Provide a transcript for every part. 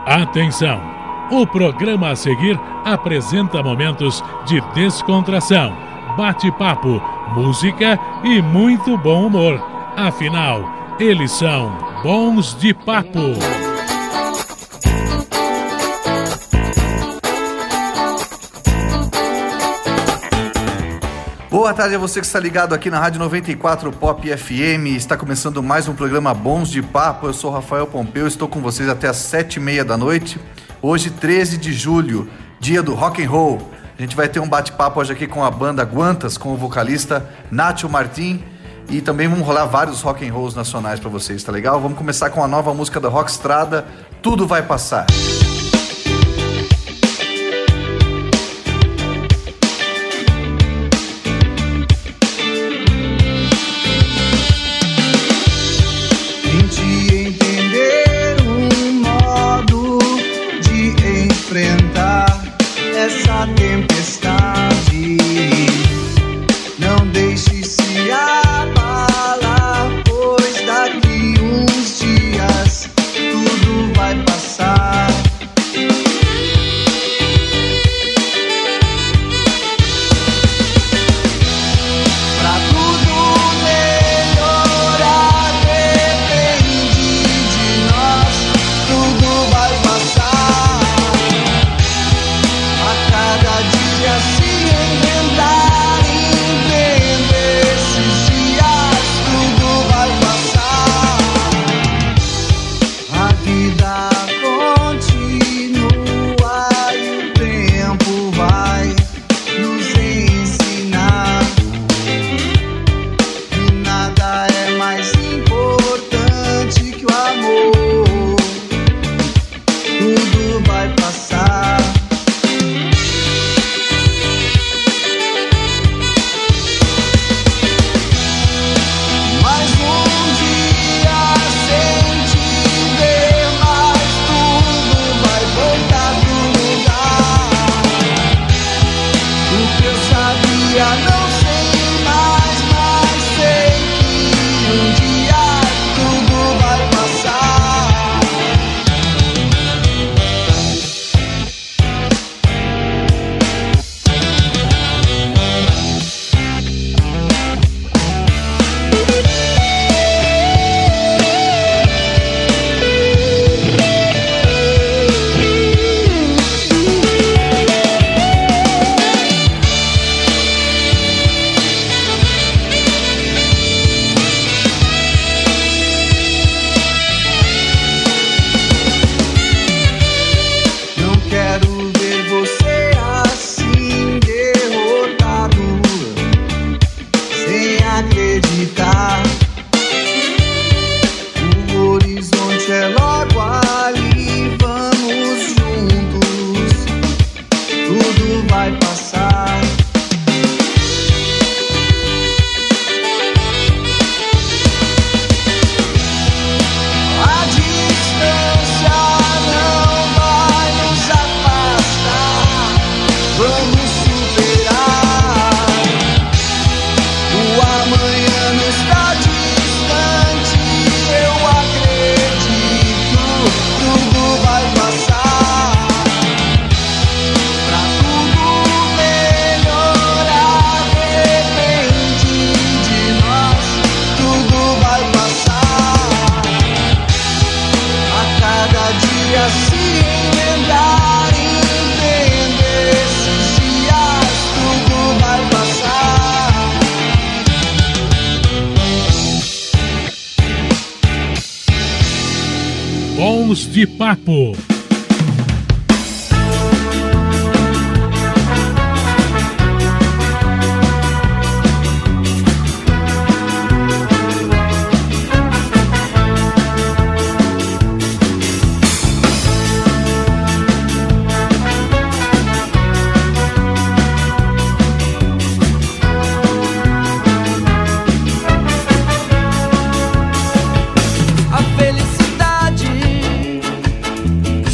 Atenção! O programa a seguir apresenta momentos de descontração, bate-papo, música e muito bom humor. Afinal, eles são bons de papo. Boa tarde a você que está ligado aqui na Rádio 94 Pop FM. Está começando mais um programa Bons de Papo. Eu sou Rafael Pompeu, estou com vocês até às 7h30 da noite. Hoje, 13 de julho, dia do rock and roll. A gente vai ter um bate-papo hoje aqui com a banda Guantas, com o vocalista Nacho Martin. E também vamos rolar vários rock and rolls nacionais para vocês, tá legal? Vamos começar com a nova música da Rockstrada, Tudo Vai Passar. Essa tempestade, não deixe se abalar, pois daqui uns dias tudo vai passar. Pra tudo melhorar depende de nós, tudo vai passar. Cada dia se inventar, entender esses dias, tudo vai passar. A vida continua e o tempo vai nos ensinar que nada é mais importante que o amor. Tudo vai passar. Não sei mais, mas sei que um dia tudo vai passar. Acreditar, o horizonte é logo ali, vamos juntos, tudo vai passar. A distância não vai nos afastar, vamos superar. O amanhã não está distante, eu acredito, tudo vai passar. Pra tudo melhorar depende de nós, tudo vai passar. A cada dia se emendar, entender esses dias, tudo vai passar. Bons de Papo. A felicidade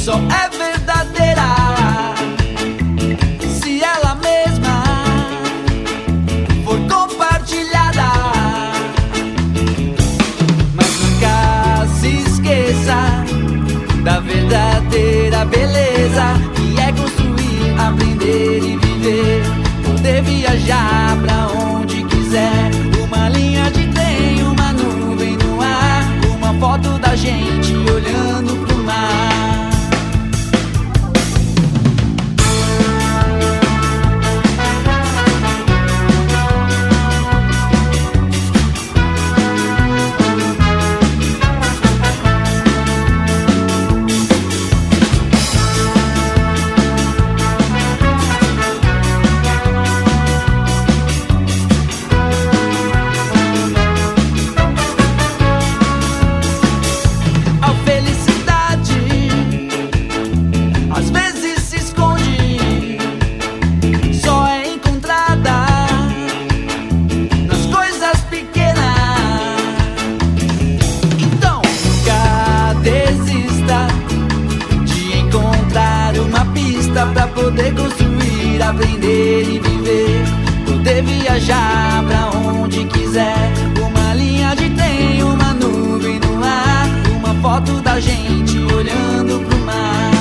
viajar pra onde quiser. Uma linha de trem, uma nuvem no ar, uma foto da gente olhando pro mar.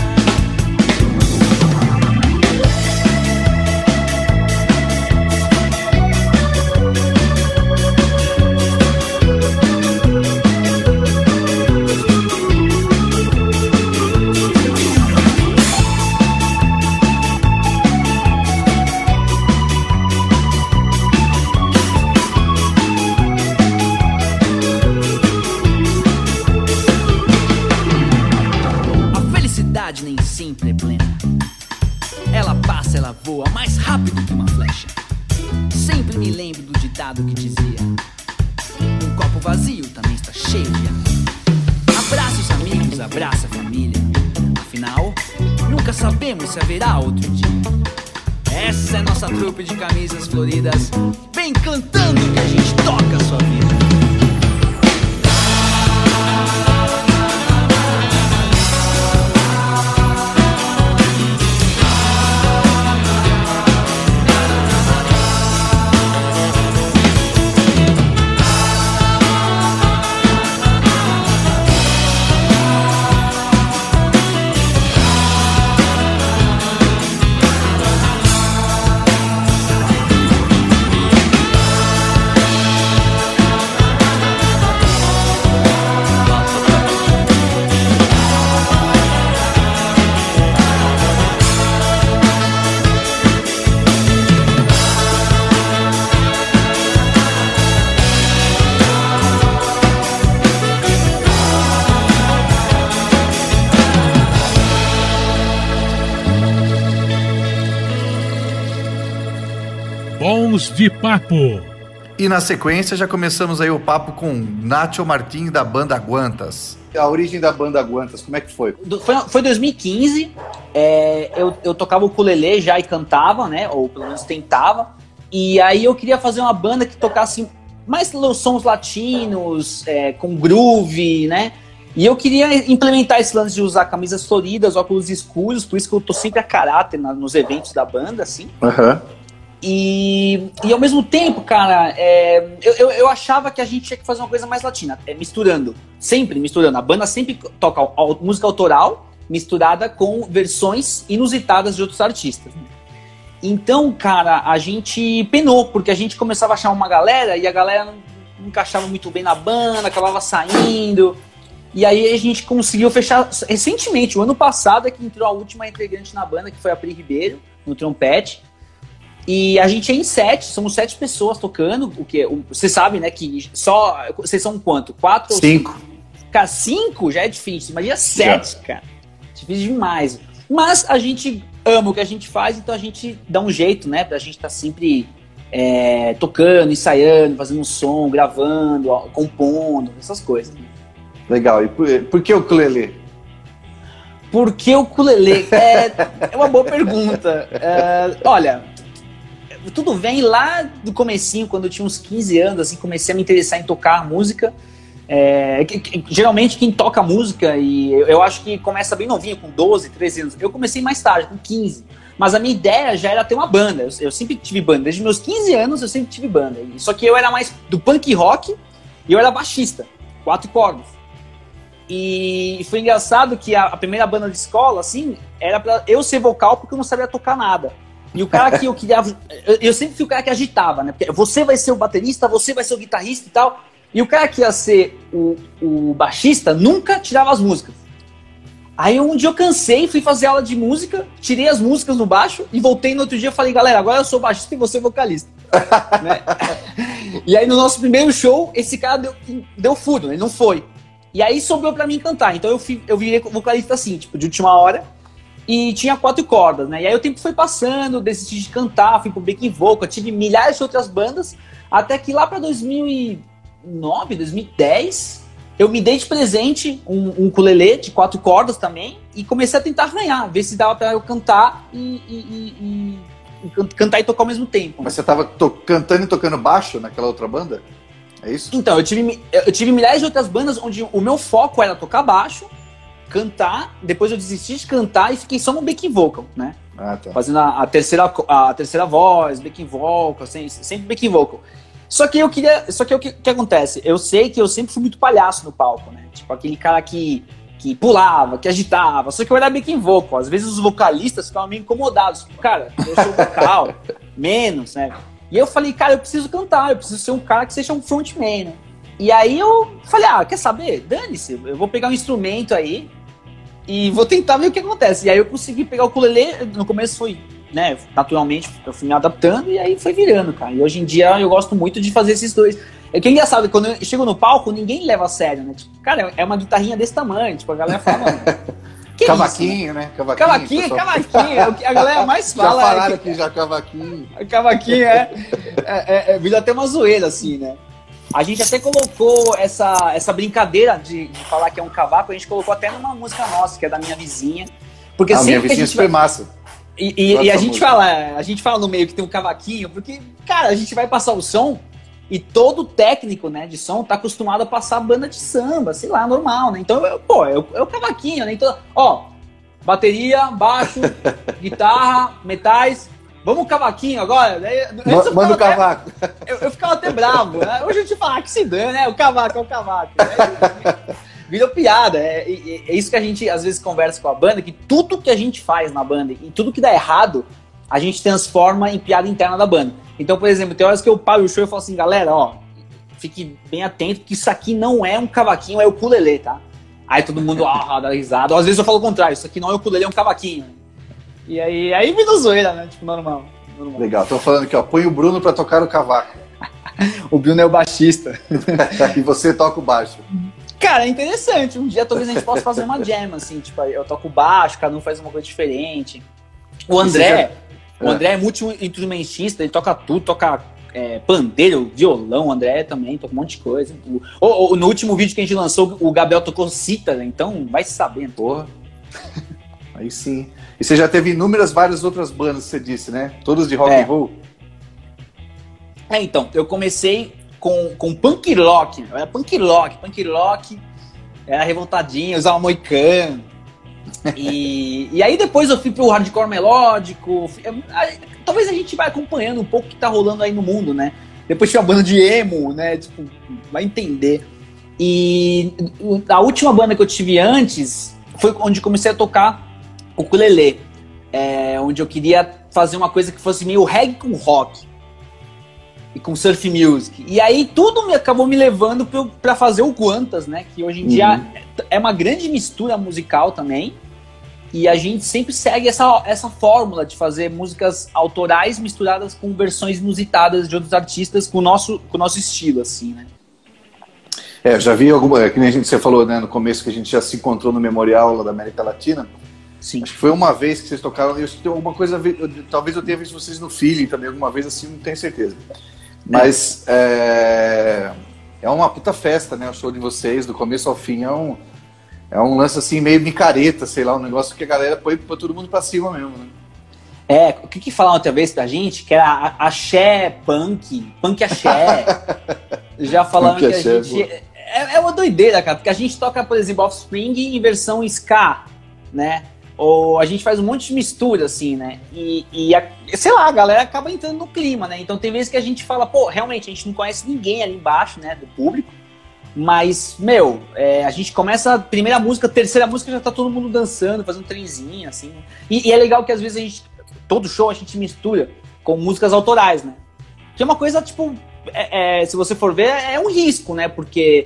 Nem sempre é plena. Ela passa, ela voa mais rápido que uma flecha. Sempre me lembro do ditado que dizia: um copo vazio também está cheio de ar. Abraça os amigos, abraça a família. Afinal, nunca sabemos se haverá outro dia. Essa é nossa trupe de camisas floridas, vem cantando que a gente toca a sua vida. Bons de Papo. E na sequência já começamos aí o papo com Nacho Martin da banda Guantas. A origem da banda Guantas, como é que foi? Foi 2015, eu tocava o ukulele já e cantava, né, ou pelo menos tentava, e aí eu queria fazer uma banda que tocasse mais sons latinos, com groove, né, e eu queria implementar esse lance de usar camisas floridas, óculos escuros, por isso que eu tô sempre a caráter nos eventos da banda, assim. Aham. E ao mesmo tempo, cara, eu achava que a gente tinha que fazer uma coisa mais latina, misturando, sempre misturando. A banda sempre toca música autoral misturada com versões inusitadas de outros artistas. Então, cara, a gente penou, porque a gente começava a achar uma galera e a galera não encaixava muito bem na banda, acabava saindo. E aí a gente conseguiu fechar recentemente, o ano passado é que entrou a última integrante na banda, que foi a Pri Ribeiro, no trompete. E a gente é em 7, somos 7 pessoas tocando, o que você sabe, né, que só... Vocês são quanto? 4 ou 5? Cara, 5 já é difícil, imagina 7, cara. Difícil demais. Mas a gente ama o que a gente faz, então a gente dá um jeito, né, pra gente estar sempre tocando, ensaiando, fazendo um som, gravando, compondo, essas coisas. Legal, e por que o ukulele? Por que o ukulele? É uma boa pergunta. Olha... Tudo vem lá do comecinho, quando eu tinha uns 15 anos, assim, comecei a me interessar em tocar música. Geralmente quem toca música, e eu acho que começa bem novinho, com 12, 13 anos. Eu comecei mais tarde, com 15. Mas a minha ideia já era ter uma banda. Eu sempre tive banda. Desde meus 15 anos eu sempre tive banda. Só que eu era mais do punk rock e eu era baixista, 4 cordas. E foi engraçado que a primeira banda de escola, assim, era pra eu ser vocal porque eu não sabia tocar nada. E o cara que eu queria... Eu sempre fui o cara que agitava, né? Porque você vai ser o baterista, você vai ser o guitarrista e tal. E o cara que ia ser o baixista nunca tirava as músicas. Aí um dia eu cansei, fui fazer aula de música, tirei as músicas no baixo e voltei no outro dia e falei, galera, agora eu sou baixista e você é vocalista. Né? E aí no nosso primeiro show, esse cara deu furo, ele não foi. E aí sobrou pra mim cantar. Então eu virei vocalista assim, tipo, de última hora. E tinha 4 cordas, né? E aí o tempo foi passando, decidi de cantar, fui pro backing vocal, tive milhares de outras bandas, até que lá pra 2009, 2010, eu me dei de presente um ukulele de 4 cordas também e comecei a tentar arranhar, ver se dava pra eu cantar e cantar e tocar ao mesmo tempo. Mas você tava cantando e tocando baixo naquela outra banda? É isso? Então, eu tive milhares de outras bandas onde o meu foco era tocar baixo, cantar, depois eu desisti de cantar e fiquei só no backing vocal, né? Ah, tá. Fazendo a terceira voz, backing vocal, sempre backing vocal. Só que o que acontece? Eu sei que eu sempre fui muito palhaço no palco, né? Tipo, aquele cara que pulava, que agitava. Só que eu era backing vocal. Às vezes os vocalistas ficavam meio incomodados. Cara, eu sou vocal, menos, né? E eu falei, cara, eu preciso cantar, eu preciso ser um cara que seja um frontman, né? E aí eu falei, quer saber? Dane-se, eu vou pegar um instrumento aí e vou tentar ver o que acontece. E aí eu consegui pegar o ukulele, no começo foi, né, naturalmente, eu fui me adaptando e aí foi virando, cara. E hoje em dia eu gosto muito de fazer esses dois. É que é engraçado, quando eu chego no palco, ninguém leva a sério, né? Tipo, cara, é uma guitarrinha desse tamanho, tipo, a galera fala, mano... Cavaquinho, isso, né? Cavaquinho. A galera mais fala... Já falaram aqui, já cavaquinho. Cavaquinho, vira até uma zoeira, assim, né? A gente até colocou essa brincadeira de falar que é um cavaco, a gente colocou até numa música nossa, que é da minha vizinha. Porque sempre minha que vizinha a gente super massa. E a gente fala no meio que tem um cavaquinho, porque, cara, a gente vai passar o som e todo técnico, né, de som tá acostumado a passar banda de samba, sei lá, normal, né? Então, é o cavaquinho, né? Então, bateria, baixo, guitarra, metais... Vamos cavaquinho agora? Manda o cavaco. Eu ficava até bravo, né? Hoje a gente fala que se dane, né? O cavaco é o cavaco. Virou piada. É isso que a gente às vezes conversa com a banda, que tudo que a gente faz na banda e tudo que dá errado, a gente transforma em piada interna da banda. Então, por exemplo, tem horas que eu paro o show e falo assim, galera, fique bem atento que isso aqui não é um cavaquinho, é o ukulele, tá? Aí todo mundo dá risada. Ou às vezes eu falo o contrário, isso aqui não é o ukulele, é um cavaquinho. E aí vira zoeira, né? Tipo, normal. Legal, tô falando aqui, põe o Bruno pra tocar o cavaco. O Bruno é o baixista. E você toca o baixo. Cara, é interessante. Um dia talvez a gente possa fazer uma jam, assim, tipo, eu toco baixo, cada um faz uma coisa diferente. O André é multi-instrumentista, ele toca tudo, toca pandeiro, violão, o André também toca um monte de coisa. No último vídeo que a gente lançou, o Gabriel tocou cítara, então vai saber. Porra. Aí sim. E você já teve várias outras bandas, você disse, né? Todas de rock and roll? Então, eu comecei com punk rock. Era punk rock, era revoltadinho, usava moicano. E aí depois eu fui pro hardcore melódico. Talvez a gente vai acompanhando um pouco o que tá rolando aí no mundo, né? Depois tinha a banda de emo, né? Tipo, vai entender. E a última banda que eu tive antes foi onde comecei a tocar o ukulele, onde eu queria fazer uma coisa que fosse meio reggae com rock e com surf music. E aí tudo acabou me levando para fazer o Quantas, né? Que hoje em dia é uma grande mistura musical também. E a gente sempre segue essa fórmula de fazer músicas autorais misturadas com versões inusitadas de outros artistas com o nosso estilo, assim, né? Eu já vi que nem você falou, né, no começo, que a gente já se encontrou no Memorial lá da América Latina. Sim. Acho que foi uma vez que vocês tocaram, eu tenho alguma coisa, talvez eu tenha visto vocês no Feeling também, alguma vez assim, não tenho certeza. Mas é uma puta festa, né, o show de vocês, do começo ao fim, é um lance assim, meio micareta, sei lá, um negócio que a galera põe todo mundo pra cima mesmo, né? O que falaram outra vez pra gente, que era axé punk axé. Já falando que a gente... É uma doideira, cara, porque a gente toca, por exemplo, Offspring em versão ska, né? Ou a gente faz um monte de mistura, assim, né? Sei lá, a galera acaba entrando no clima, né? Então tem vezes que a gente fala, realmente, a gente não conhece ninguém ali embaixo, né, do público, mas, a gente começa a primeira música, a terceira música já tá todo mundo dançando, fazendo trenzinho, assim. E é legal que às vezes todo show a gente mistura com músicas autorais, né? Que é uma coisa, tipo, se você for ver, é um risco, né? Porque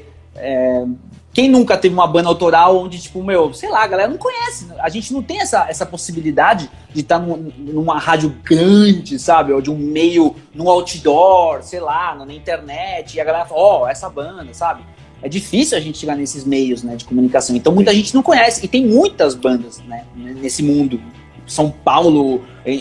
quem nunca teve uma banda autoral onde, tipo, sei lá, a galera não conhece. A gente não tem essa possibilidade de estar numa rádio grande, sabe? Ou de um meio, num outdoor, sei lá, na internet. E a galera fala, essa banda, sabe? É difícil a gente chegar nesses meios, né, de comunicação. Então muita gente não conhece. E tem muitas bandas, né, nesse mundo. São Paulo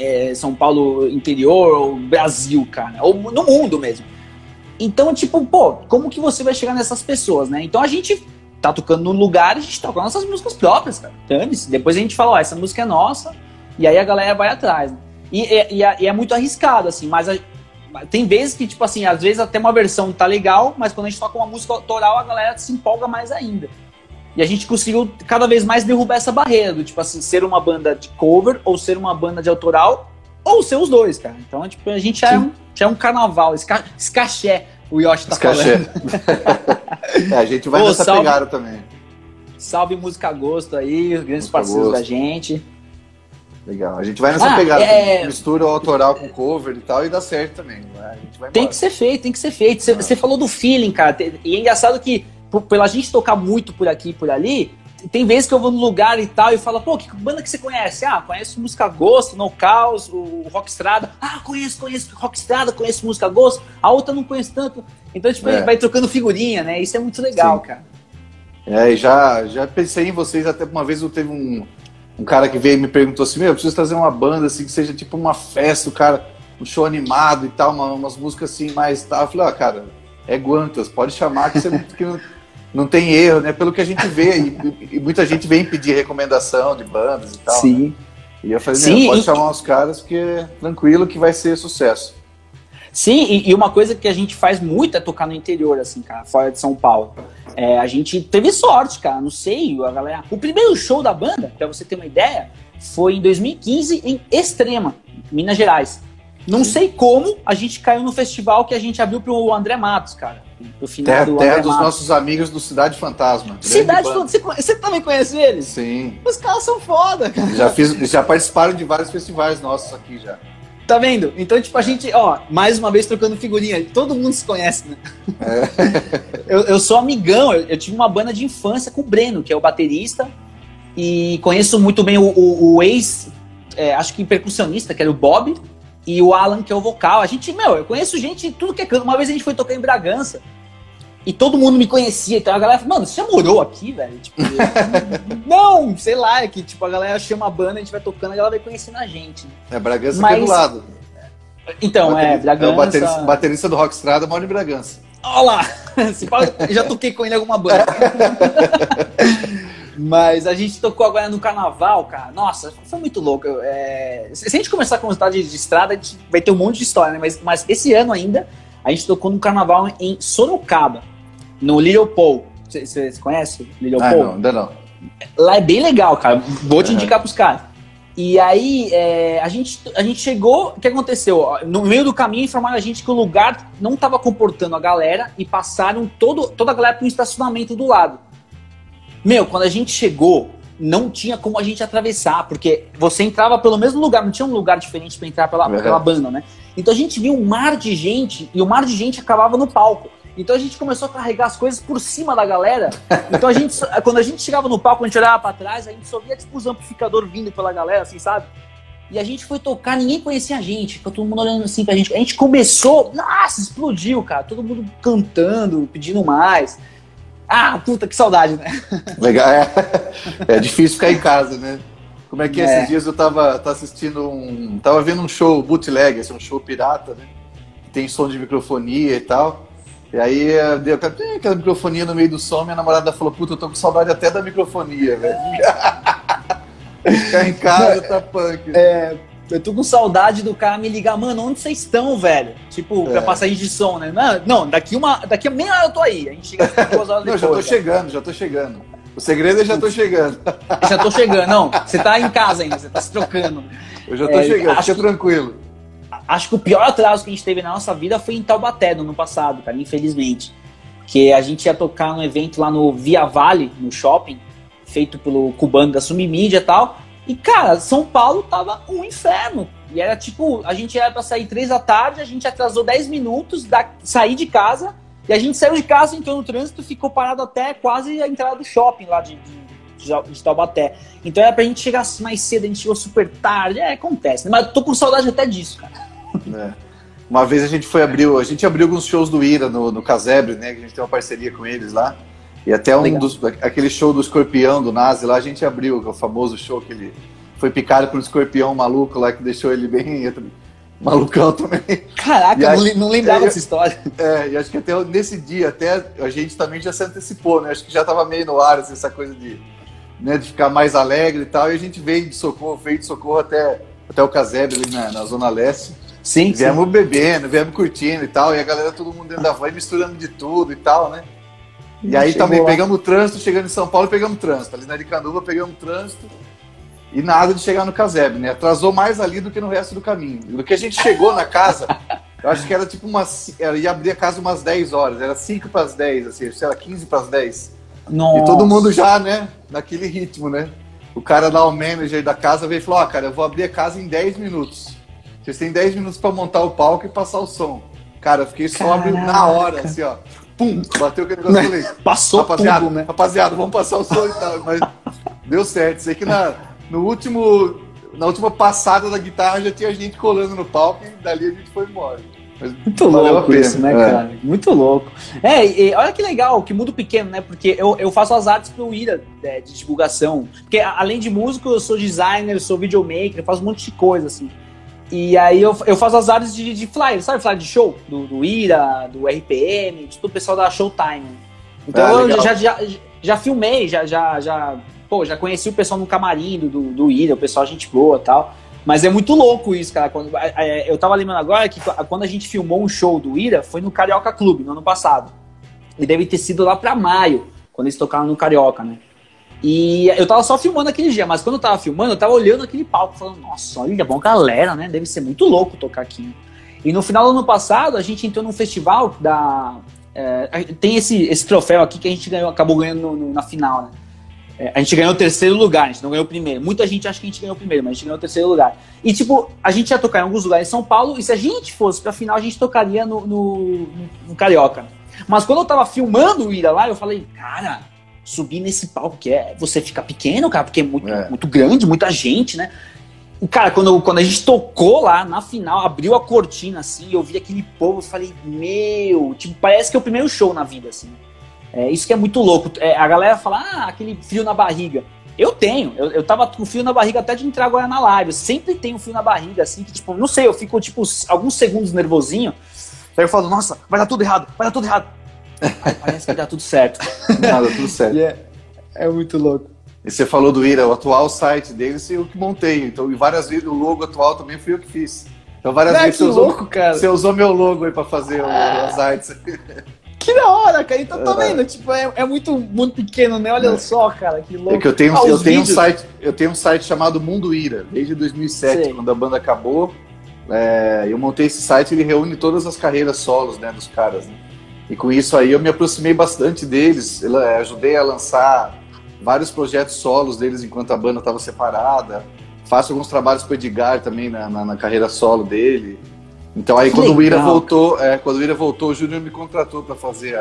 interior, ou Brasil, cara. Ou no mundo mesmo. Então, tipo, como que você vai chegar nessas pessoas, né? Então a gente tá tocando no lugar, a gente toca nossas músicas próprias, cara. Dane-se. Depois a gente fala, essa música é nossa, e aí a galera vai atrás, né? E é muito arriscado, assim, mas tem vezes que, tipo assim, às vezes até uma versão tá legal, mas quando a gente toca uma música autoral, a galera se empolga mais ainda. E a gente conseguiu cada vez mais derrubar essa barreira, do tipo assim, ser uma banda de cover, ou ser uma banda de autoral, ou ser os dois, cara. Então, tipo, a gente já é um carnaval, esse cachê, o Yoshi tá falando. A gente vai nessa pegada também. Salve Música Gosto aí, os grandes parceiros da gente. Legal, a gente vai nessa pegada, mistura o autoral com cover e tal, e dá certo também. A gente vai tem que ser feito. Você falou do feeling, cara, e é engraçado que, pela gente tocar muito por aqui e por ali, tem vezes que eu vou no lugar e tal, e falo, pô, que banda que você conhece? Ah, conheço Música Gosto, No Caos, o Rockstrada. Ah, conheço Rockstrada, conheço Música Gosto. A outra não conheço tanto. Então, tipo, a gente vai trocando figurinha, né? Isso é muito legal, cara. E já pensei em vocês, até uma vez eu teve um cara que veio e me perguntou assim, eu preciso trazer uma banda assim, que seja tipo uma festa, um show animado e tal, umas músicas assim mais tal. Eu falei, cara, é Guantas, pode chamar que não tem erro, né? Pelo que a gente vê, e muita gente vem pedir recomendação de bandas e tal. Sim. Né? E eu falei, pode chamar os caras, porque é tranquilo que vai ser sucesso. Sim, e uma coisa que a gente faz muito é tocar no interior, assim, cara, fora de São Paulo. A gente teve sorte, cara, não sei, a galera... O primeiro show da banda, pra você ter uma ideia, foi em 2015 em Extrema, Minas Gerais. Não sei como a gente caiu no festival que a gente abriu pro André Matos, cara. Pro final do Terra dos nossos amigos do Cidade Fantasma. Cidade Fantasma, você também conhece eles? Sim. Os caras são foda, cara. Já participaram de vários festivais nossos aqui já. Tá vendo? Então, tipo, a gente, mais uma vez trocando figurinha. Todo mundo se conhece, né? Eu sou amigão, eu tive uma banda de infância com o Breno, que é o baterista, e conheço muito bem o ex, acho que percussionista, que era o Bob, e o Alan, que é o vocal. A gente, eu conheço gente de tudo que é canto. Uma vez a gente foi tocar em Bragança, e todo mundo me conhecia, então a galera falou, mano, você já morou aqui, velho? Tipo, não, sei lá, é que tipo, a galera chama a banda, a gente vai tocando, a galera vai conhecendo a gente. Bragança aqui do lado. Então, Bragança... O baterista do Rockstrada mora em Bragança. Olha lá, já toquei com ele em alguma banda. Mas a gente tocou agora no carnaval, cara. Nossa, foi muito louco. Se a gente começar a contar de estrada, a gente vai ter um monte de história, né? Mas esse ano ainda, a gente tocou no carnaval em Sorocaba, no Little Paul. Você conhece Little Paul? Não, ainda não. Lá é bem legal, cara. Vou te indicar pros caras. E aí, a gente chegou... O que aconteceu? No meio do caminho, informaram a gente que o lugar não estava comportando a galera e passaram toda a galera para um estacionamento do lado. Quando a gente chegou, não tinha como a gente atravessar, porque você entrava pelo mesmo lugar, não tinha um lugar diferente para entrar pela banda, né? Então a gente viu um mar de gente, e o mar de gente acabava no palco. Então a gente começou a carregar as coisas por cima da galera. Então quando a gente chegava no palco, a gente olhava pra trás, a gente só via tipo, os amplificadores vindo pela galera, assim, sabe? E a gente foi tocar, ninguém conhecia a gente, ficou todo mundo olhando assim pra gente. A gente começou, nossa, explodiu, cara. Todo mundo cantando, pedindo mais. Ah, puta, que saudade, né? Legal, é difícil ficar em casa, né? Como é que esses dias eu tava assistindo tava vendo um show bootleg, um show pirata, né? Que tem som de microfonia e tal. E aí deu aquela microfonia no meio do som, minha namorada falou, puta, eu tô com saudade até da microfonia, velho. Ficar em casa tá punk. Eu tô com saudade do cara me ligar, mano, onde vocês estão, velho? Tipo, pra passagem de som, né? Não, daqui a meia hora eu tô aí. A gente chega 2 horas depois. Não, já tô chegando. O segredo é já tô chegando. Já tô chegando, não. Você tá em casa ainda, você tá se trocando. Eu já tô chegando, fica tranquilo. Acho que o pior atraso que a gente teve na nossa vida foi em Taubaté, no ano passado, cara, infelizmente. Que a gente ia tocar num evento lá no Via Vale, no shopping, feito pelo cubano da Sumimídia e tal. E, cara, São Paulo tava um inferno. E era tipo, a gente era pra sair 3 da tarde, a gente atrasou 10 minutos, sair de casa, e a gente saiu de casa, entrou no trânsito, ficou parado até quase a entrada do shopping lá de Taubaté. Então era pra gente chegar mais cedo, a gente chegou super tarde, acontece, né? Mas tô com saudade até disso, cara. Uma vez a gente abriu alguns shows do Ira no Casebre, né? Que a gente tem uma parceria com eles lá. E até aquele show do Escorpião, do Nazi lá, a gente abriu, que é o famoso show que ele foi picado por um escorpião maluco lá, que deixou ele bem malucão também. Caraca, não lembrava dessa história. E acho que até nesse dia, até a gente também já se antecipou, né? Acho que já tava meio no ar, assim, essa coisa de ficar mais alegre e tal, e a gente veio de Socorro até o Casebre, ali na Zona Leste. Sim, viemos bebendo, viemos curtindo e tal, e a galera, todo mundo dentro da van, misturando de tudo e tal, né? E aí também pegamos o trânsito, chegando em São Paulo, pegamos trânsito. Ali na Aricanduva, pegamos trânsito. E nada de chegar no casebre, né? Atrasou mais ali do que no resto do caminho. Do que a gente chegou na casa, eu acho que era tipo ia abrir a casa umas 10 horas. Era 5 para as 10, assim, sei lá, 15 para as 10. Nossa. E todo mundo já, né? Naquele ritmo, né? O cara lá, o manager da casa, veio e falou: cara, eu vou abrir a casa em 10 minutos. Vocês têm 10 minutos para montar o palco e passar o som. Cara, eu fiquei sóbrio na hora, assim, ó. Pum, bateu aquele negócio e falei: passou tudo, né? Rapaziada, vamos passar o som e tal. Mas deu certo. Sei que na última passada da guitarra já tinha gente colando no palco e dali a gente foi embora. Mas muito louco isso, né, cara? Muito louco. E olha que legal, que mundo pequeno, né? Porque eu faço as artes pro Ira, de divulgação. Porque além de músico, eu sou designer, eu sou videomaker, eu faço um monte de coisa, assim. E aí eu faço as artes de flyer, sabe? Flyer de show? Do Ira, do RPM, de todo o pessoal da Showtime. Então eu já filmei, Pô, já conheci o pessoal no camarim do Ira, o pessoal gente boa e tal. Mas é muito louco isso, cara. Eu tava lembrando agora que quando a gente filmou um show do Ira, foi no Carioca Clube, no ano passado. E deve ter sido lá pra maio, quando eles tocaram no Carioca, né? E eu tava só filmando aquele dia, mas quando eu tava filmando, eu tava olhando aquele palco, falando, nossa, olha, bom galera, né? Deve ser muito louco tocar aqui. E no final do ano passado, a gente entrou num festival tem esse troféu aqui que a gente acabou ganhando na final, né? A gente ganhou o 3º lugar, a gente não ganhou o primeiro. Muita gente acha que a gente ganhou o primeiro, mas a gente ganhou o 3º lugar. E, tipo, a gente ia tocar em alguns lugares em São Paulo, e se a gente fosse pra final, a gente tocaria no Carioca. Mas quando eu tava filmando o Ira lá, eu falei, cara, subir nesse palco você fica pequeno, cara, porque é muito grande, muita gente, né? E, cara, quando a gente tocou lá, na final, abriu a cortina, assim, eu vi aquele povo, eu falei, tipo, parece que é o primeiro show na vida, assim. Isso que é muito louco. A galera fala, aquele frio na barriga. Eu tenho. Eu tava com frio na barriga até de entrar agora na live. Eu sempre tenho frio na barriga, assim, que tipo, não sei, eu fico tipo alguns segundos nervosinho. Aí eu falo, nossa, vai dar tudo errado. Aí parece que dá tudo certo. Nada, tudo certo. É muito louco. E você falou do Ira, o atual site deles eu que montei. Então, e várias vezes o logo atual também fui eu que fiz. Então, várias vezes você usou meu logo aí pra fazer as artes. Que da hora, cara. Então tá vendo, tipo, é muito pequeno, né? Olha só, cara, que louco. É que eu tenho um site chamado Mundo Ira, desde 2007, quando a banda acabou. Eu montei esse site, ele reúne todas as carreiras solos, né, dos caras, né? E com isso aí eu me aproximei bastante deles, ajudei a lançar vários projetos solos deles enquanto a banda estava separada. Faço alguns trabalhos com o Edgar também na carreira solo dele. Então aí quando o Ira voltou, o Júnior me contratou para fazer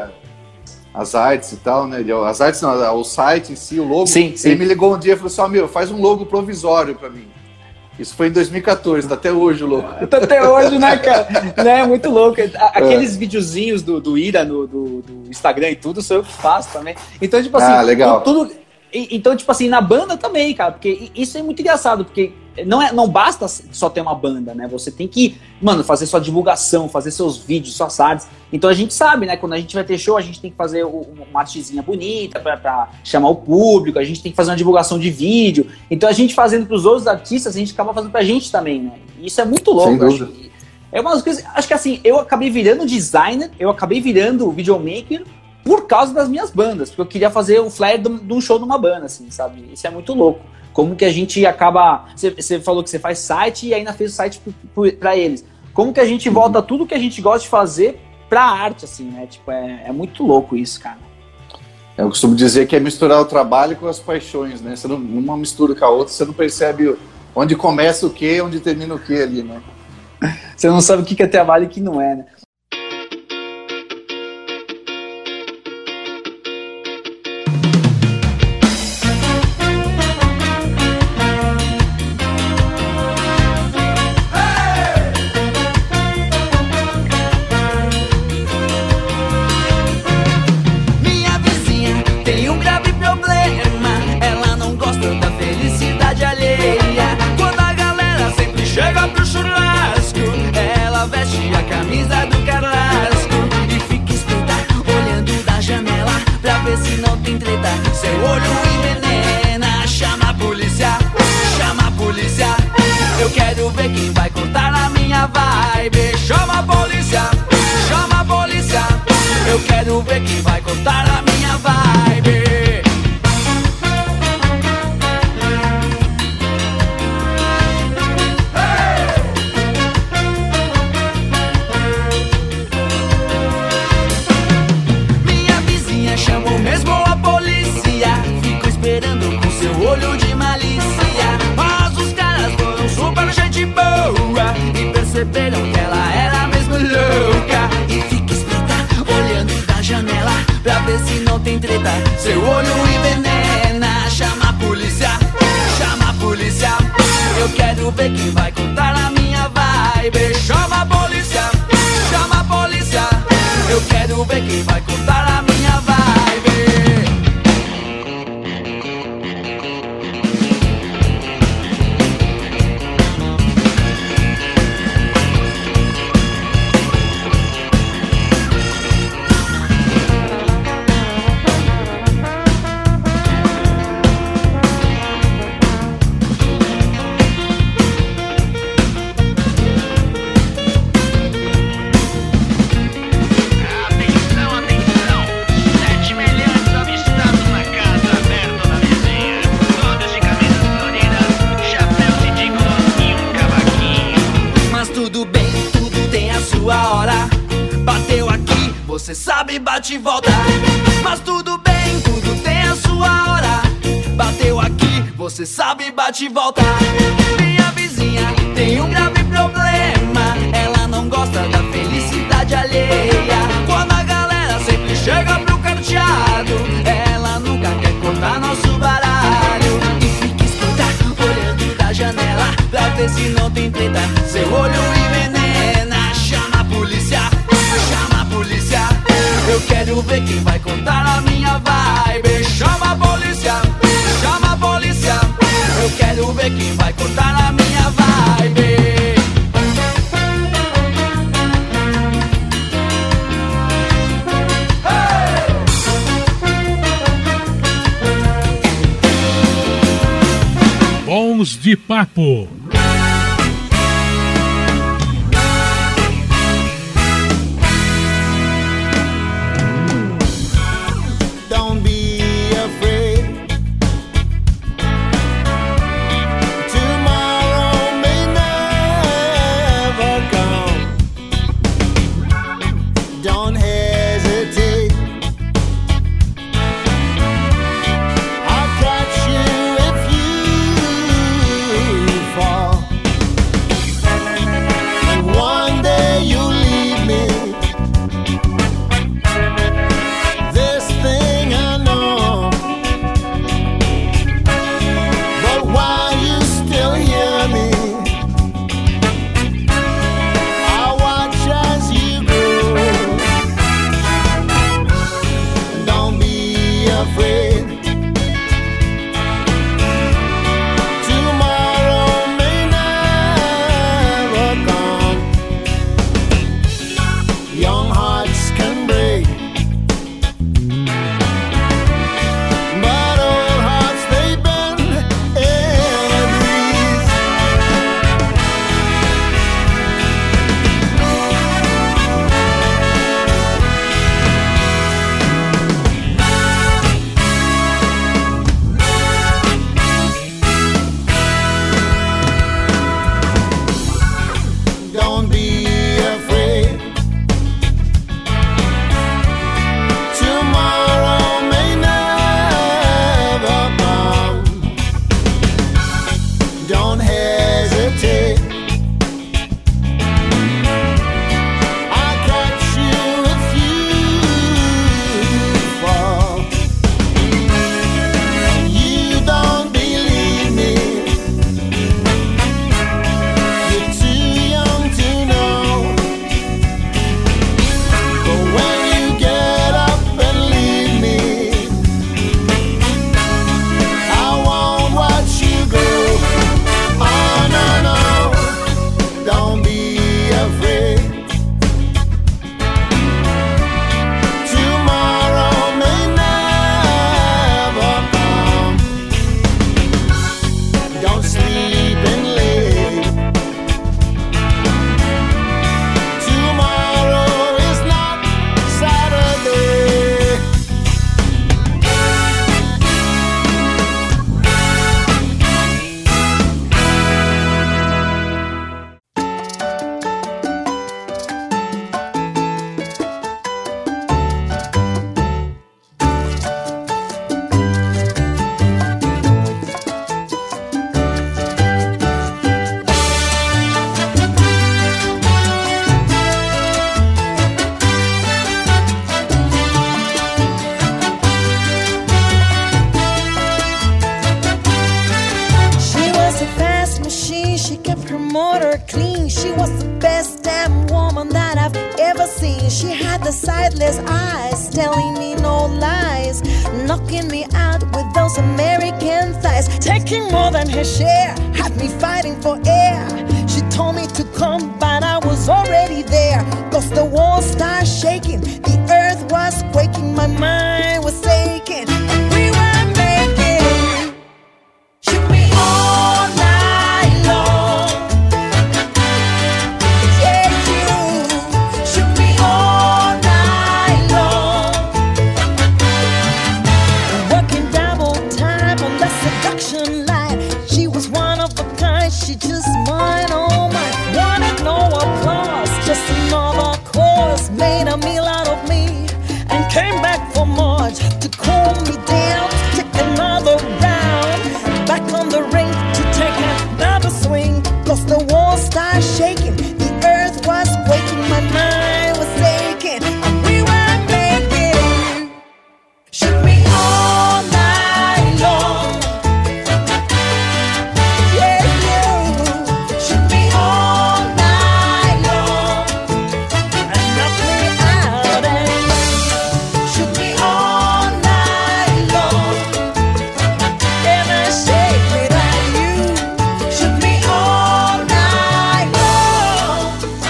as artes e tal, né? As artes não, o site em si, o logo. Sim. Ele me ligou um dia e falou assim, faz um logo provisório para mim. Isso foi em 2014, tá até hoje o logo. Tá até hoje, né, cara? Né? Muito louco. Aqueles videozinhos do Ira do Instagram e tudo, sou eu que faço também. Então, tipo assim, legal. Então, tipo assim, na banda também, cara, porque isso é muito engraçado, porque não basta só ter uma banda, né? Você tem que, fazer sua divulgação, fazer seus vídeos, suas artes. Então a gente sabe, né? Quando a gente vai ter show, a gente tem que fazer uma artezinha bonita pra chamar o público, a gente tem que fazer uma divulgação de vídeo. Então a gente fazendo pros outros artistas, a gente acaba fazendo pra gente também, né? E isso é muito louco. Sem dúvida. É uma das coisas, acho que assim, eu acabei virando designer, eu acabei virando videomaker por causa das minhas bandas, porque eu queria fazer o flyer de um show de uma banda, assim, sabe? Isso é muito louco. Como que a gente acaba... Você falou que você faz site e ainda fez o site pra eles. Como que a gente volta tudo que a gente gosta de fazer pra arte, assim, né? Tipo, é muito louco isso, cara. Eu costumo dizer que é misturar o trabalho com as paixões, né? Você uma mistura com a outra, você não percebe onde começa o quê, onde termina o quê ali, né? Você não sabe o que é trabalho e o que não é, né? Chega pro churrasco, ela veste a camisa do treta, seu olho envenena. Chama a polícia, chama a polícia. Eu quero ver quem vai contar a minha vibe. Chama a polícia, chama a polícia. Eu quero ver quem vai contar a minha vibe. Você sabe, bate e volta. Mas tudo bem, tudo tem a sua hora. Bateu aqui, você sabe, bate e volta. Minha vizinha tem um grave problema. Ela não gosta da felicidade alheia. Quando a galera sempre chega pro carteado, ela nunca quer cortar nosso baralho. E fica escuta, olhando da janela pra ver se não tem treta. Seu olho envenena. Chama a polícia, chama a polícia. Eu quero ver quem vai contar a minha vibe. Chama a polícia, chama a polícia. Eu quero ver quem vai contar a minha vibe. Bons de Papo. Fall. motor clean. She was the best damn woman that I've ever seen. She had the sightless eyes, telling me no lies, knocking me out with those American thighs, taking more than her share, had me fighting for air. She told me to come, but I was already there. Cause the walls started shaking, the earth was quaking, my mind was aching. We were making, shook me all night long. Yeah, you shook me all night long. Working double time on the seduction line. She was one of a kind, she just mine, oh mine. Wanted no applause, just another course. Made a meal out of me and came back for more to cool me down, to take another round. Back on the ring to take another swing. Cause the walls started shaking, the earth was quaking, my mind was aching, and we were making, shook me all night long. Yeah, you shook me all night long, and knocked me out and shook me all night long. And I shake me like you shook me all night long.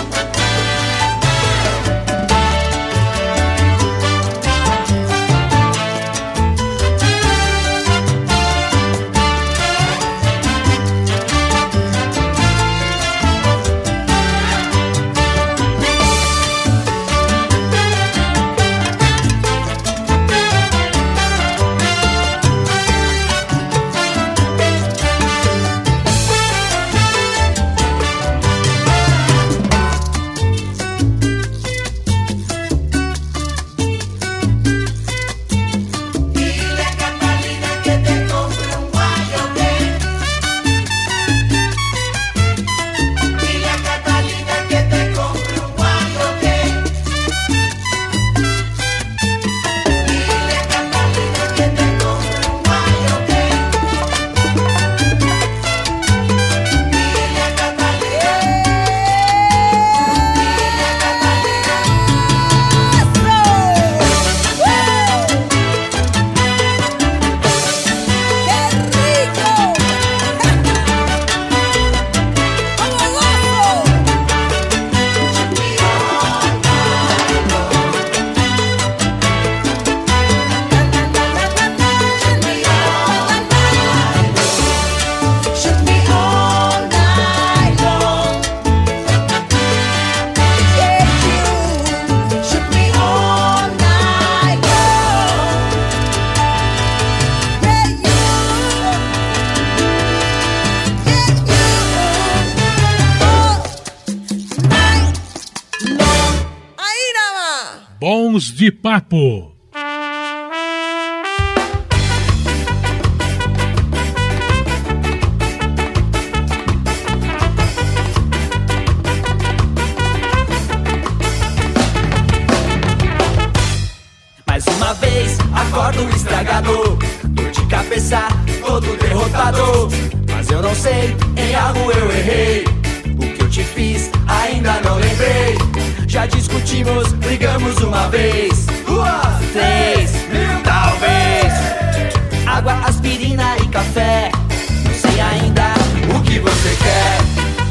Shook me all night long. Yeah, you shook me all night long. Yeah, you, all night long. Aí, Nama! Bons de Papo. Mais uma vez, acordo estragado, dor de cabeça, todo derrotado. Mas eu não sei, em algo eu errei. O que eu te fiz, ainda não lembrei. Já discutimos, brigamos uma vez, 2, 3, talvez. Água, aspirina e café, não sei ainda o que você quer.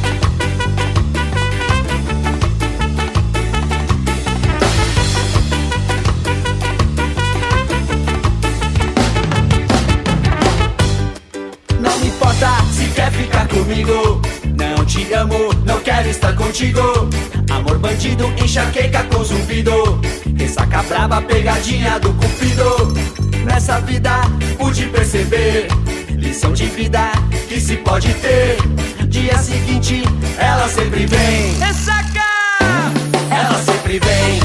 Não me importa se quer ficar comigo. Não te amo, não quero estar contigo. Amor bandido, enxaqueca com zumbido. Ressaca brava, pegadinha do cupido. Nessa vida pude perceber lição de vida que se pode ter. Dia seguinte, ela sempre vem. Ressaca! Ela sempre vem.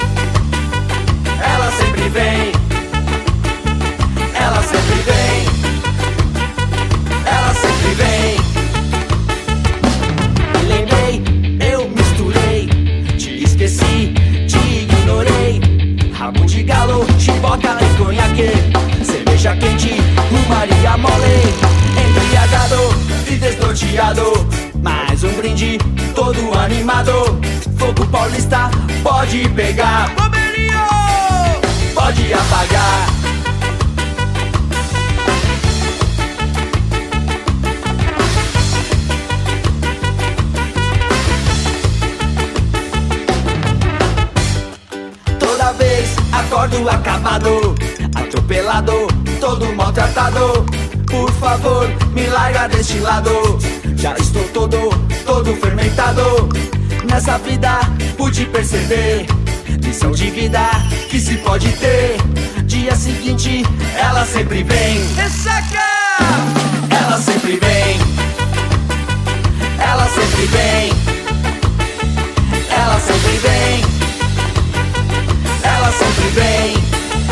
Ela sempre vem. Ela sempre vem. Ela sempre vem. Me lembrei, eu misturei. Te esqueci, te ignorei. Rabo de galo, chibota e conhaque. Cerveja quente, Maria mole. Embriagado e desnorteado. Mais um brinde todo animado. Fogo paulista pode pegar, pode apagar. Toda vez acordo acabado, atropelado, todo maltratado. Por favor, me larga deste lado. Já estou todo fermentado. Nessa vida pude perceber lição de vida que se pode ter. Dia seguinte, ela sempre vem. Ressaca! Ela sempre vem. Ela sempre vem. Ela sempre vem. Ela sempre vem.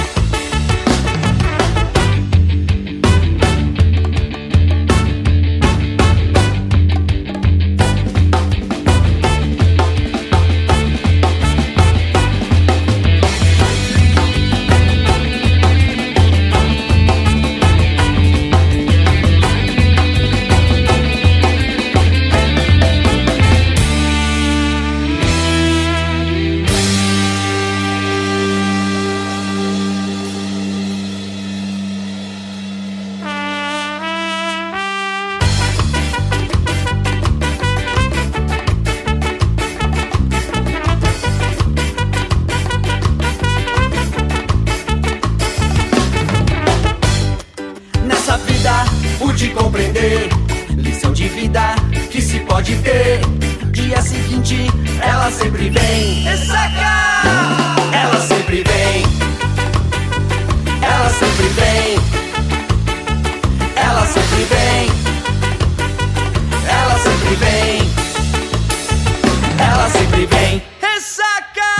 Pude compreender lição de vida que se pode ter. Dia seguinte, ela sempre vem. Ressaca! Ela sempre vem. Ela sempre vem. Ela sempre vem. Ela sempre vem. Ela sempre vem. Ressaca!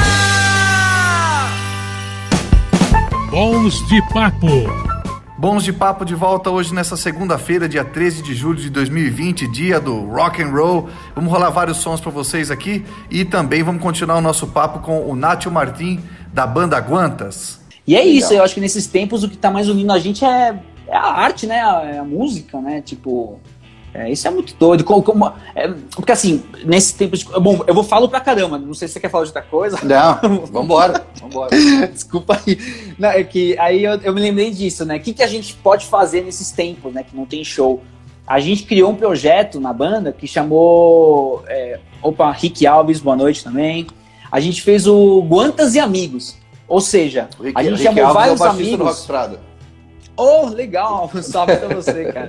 Bons de Papo. Bons de Papo de volta hoje nessa segunda-feira, dia 13 de julho de 2020, dia do rock and roll. Vamos rolar vários sons para vocês aqui e também vamos continuar o nosso papo com o Nátio Martim, da banda Guantas. E é isso, eu acho que nesses tempos o que tá mais unindo a gente é a arte, né? É a música, né? Tipo, isso é muito doido. Porque assim, nesses tempos... Bom, eu vou falar pra caramba, não sei se você quer falar de outra coisa. Não, vambora. Desculpa aí. Não, é que aí eu me lembrei disso, né? O que a gente pode fazer nesses tempos, né? Que não tem show. A gente criou um projeto na banda que chamou... Rick Alves, boa noite também. A gente fez o Guantas e Amigos. Ou seja, a gente chamou vários amigos... Do Rock Estrada. Oh, legal. Um salve pra você, cara.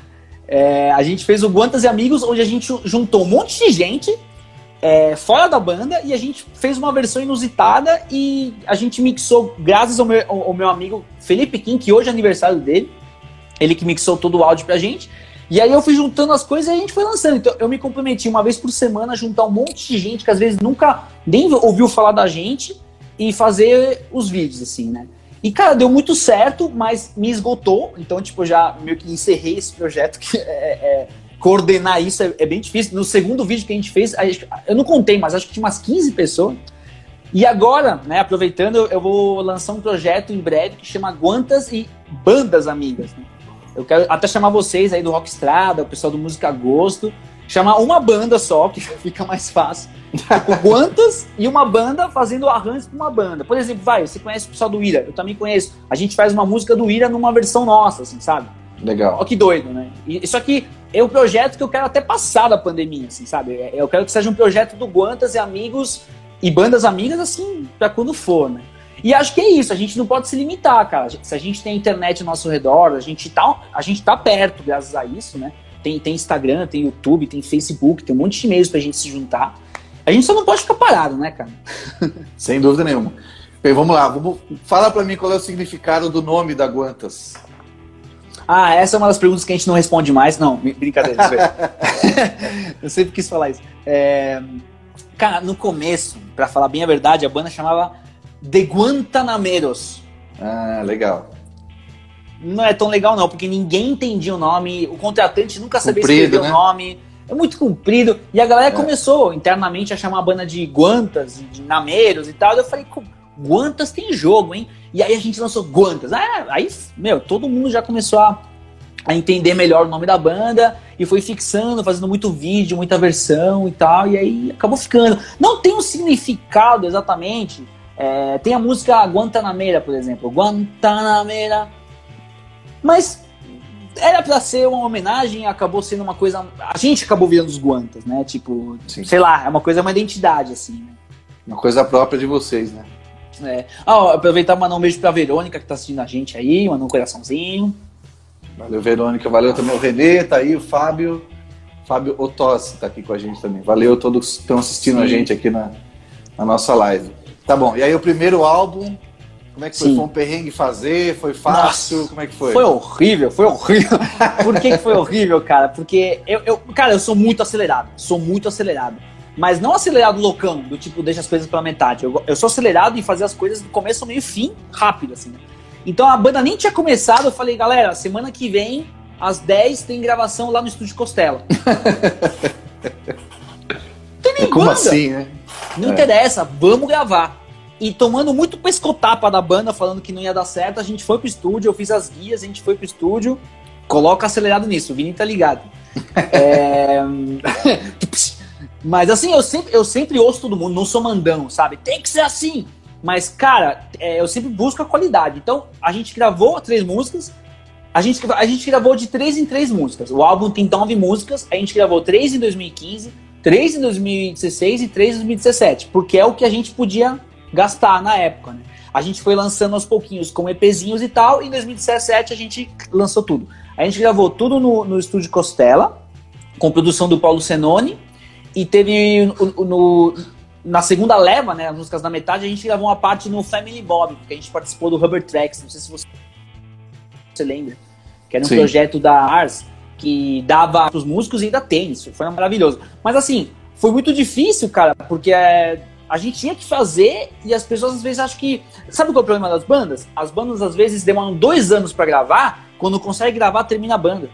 A gente fez o Guantas e Amigos, onde a gente juntou um monte de gente fora da banda e a gente fez uma versão inusitada e a gente mixou, graças ao meu amigo Felipe Kim, que hoje é aniversário dele, ele que mixou todo o áudio pra gente. E aí eu fui juntando as coisas e a gente foi lançando. Então eu me comprometi uma vez por semana a juntar um monte de gente que às vezes nunca nem ouviu falar da gente e fazer os vídeos, assim, né? E, cara, deu muito certo, mas me esgotou. Então, tipo, já meio que encerrei esse projeto, que coordenar isso é bem difícil. No segundo vídeo que a gente fez, eu não contei, mas acho que tinha umas 15 pessoas. E agora, né, aproveitando, eu vou lançar um projeto em breve que chama Guantas e Bandas Amigas, né? Eu quero até chamar vocês aí do Rock Estrada, o pessoal do Música Gosto, chamar uma banda só, que fica mais fácil. Tipo, Guantas e uma banda fazendo arranjos pra uma banda. Por exemplo, você conhece o pessoal do Ira, eu também conheço. A gente faz uma música do Ira numa versão nossa, assim, sabe? Legal. Ó que doido, né? E isso aqui é um projeto que eu quero até passar da pandemia, assim, sabe? Eu quero que seja um projeto do Guantas e Amigos e Bandas Amigas, assim, pra quando for, né? E acho que é isso, a gente não pode se limitar, cara. Se a gente tem internet ao nosso redor, a gente tá perto graças a isso, né? Tem Instagram, tem YouTube, tem Facebook, tem um monte de e-mails pra gente se juntar. A gente só não pode ficar parado, né, cara? Sem dúvida nenhuma. Bem, vamos lá. Fala pra mim qual é o significado do nome da Guantas. Essa é uma das perguntas que a gente não responde mais. Não, brincadeira. Eu sempre quis falar isso. Cara, no começo, pra falar bem a verdade, a banda chamava The Guantanameros. Legal. Não é tão legal não, porque ninguém entendia o nome, o contratante nunca sabia escrever, né? O nome. É muito comprido. E a galera começou internamente a chamar a banda de Guantas, de Nameiros e tal. Eu falei, Guantas tem jogo, hein? E aí a gente lançou Guantas. Aí, todo mundo já começou a entender melhor o nome da banda. e foi fixando, fazendo muito vídeo, muita versão e tal, e aí acabou ficando. Não tem um significado exatamente. Tem a música Guantanamera, por exemplo, Guantanamera, mas era pra ser uma homenagem, acabou sendo uma coisa... A gente acabou virando os Guantas, né? Tipo, Sim. sei lá, é uma identidade, assim, né? Uma coisa própria de vocês, né? Aproveitar e mandar um beijo pra Verônica, que tá assistindo a gente aí, mandar um coraçãozinho. Valeu, Verônica. Valeu também o Renê, tá aí o Fábio. Fábio Otossi tá aqui com a gente também. Valeu a todos que estão assistindo a gente aqui na nossa live. Tá bom, e aí o primeiro álbum, como é que foi? Sim. Foi um perrengue fazer? Foi fácil? Nossa, como é que foi? Foi horrível. Por que foi horrível, cara? Porque eu sou muito acelerado. Mas não acelerado loucão, do tipo, deixa as coisas pela metade. Eu sou acelerado em fazer as coisas do começo, meio fim, rápido, assim, né? Então a banda nem tinha começado, eu falei, galera, semana que vem, às 10, tem gravação lá no Estúdio Costela. Tem nem Como banda. assim, né? Não interessa, vamos gravar. E tomando muito pescotapa da banda, falando que não ia dar certo, a gente foi pro estúdio, eu fiz as guias, a gente foi pro estúdio, coloca acelerado nisso, o Vini tá ligado. Mas assim, eu sempre ouço todo mundo, não sou mandão, sabe? Tem que ser assim. Mas, cara, eu sempre busco a qualidade. Então, a gente gravou 3 músicas, a gente gravou de 3 em 3 músicas. O álbum tem 9 músicas, a gente gravou 3 em 2015, 3 em 2016 e 3 em 2017, porque é o que a gente podia gastar na época, né? A gente foi lançando aos pouquinhos com EPzinhos e tal, e em 2017 a gente lançou tudo. A gente gravou tudo no Estúdio Costela, com produção do Paulo Senoni, e teve na segunda leva, né, as músicas da metade, a gente gravou uma parte no Family Bob, porque a gente participou do Rubber Tracks, não sei se você lembra, que era um projeto da Ars, que dava pros músicos e ainda tem, isso foi maravilhoso. Mas assim, foi muito difícil, cara, porque a gente tinha que fazer e as pessoas às vezes acham que... Sabe qual é o problema das bandas? As bandas às vezes demoram 2 anos pra gravar, quando consegue gravar, termina a banda.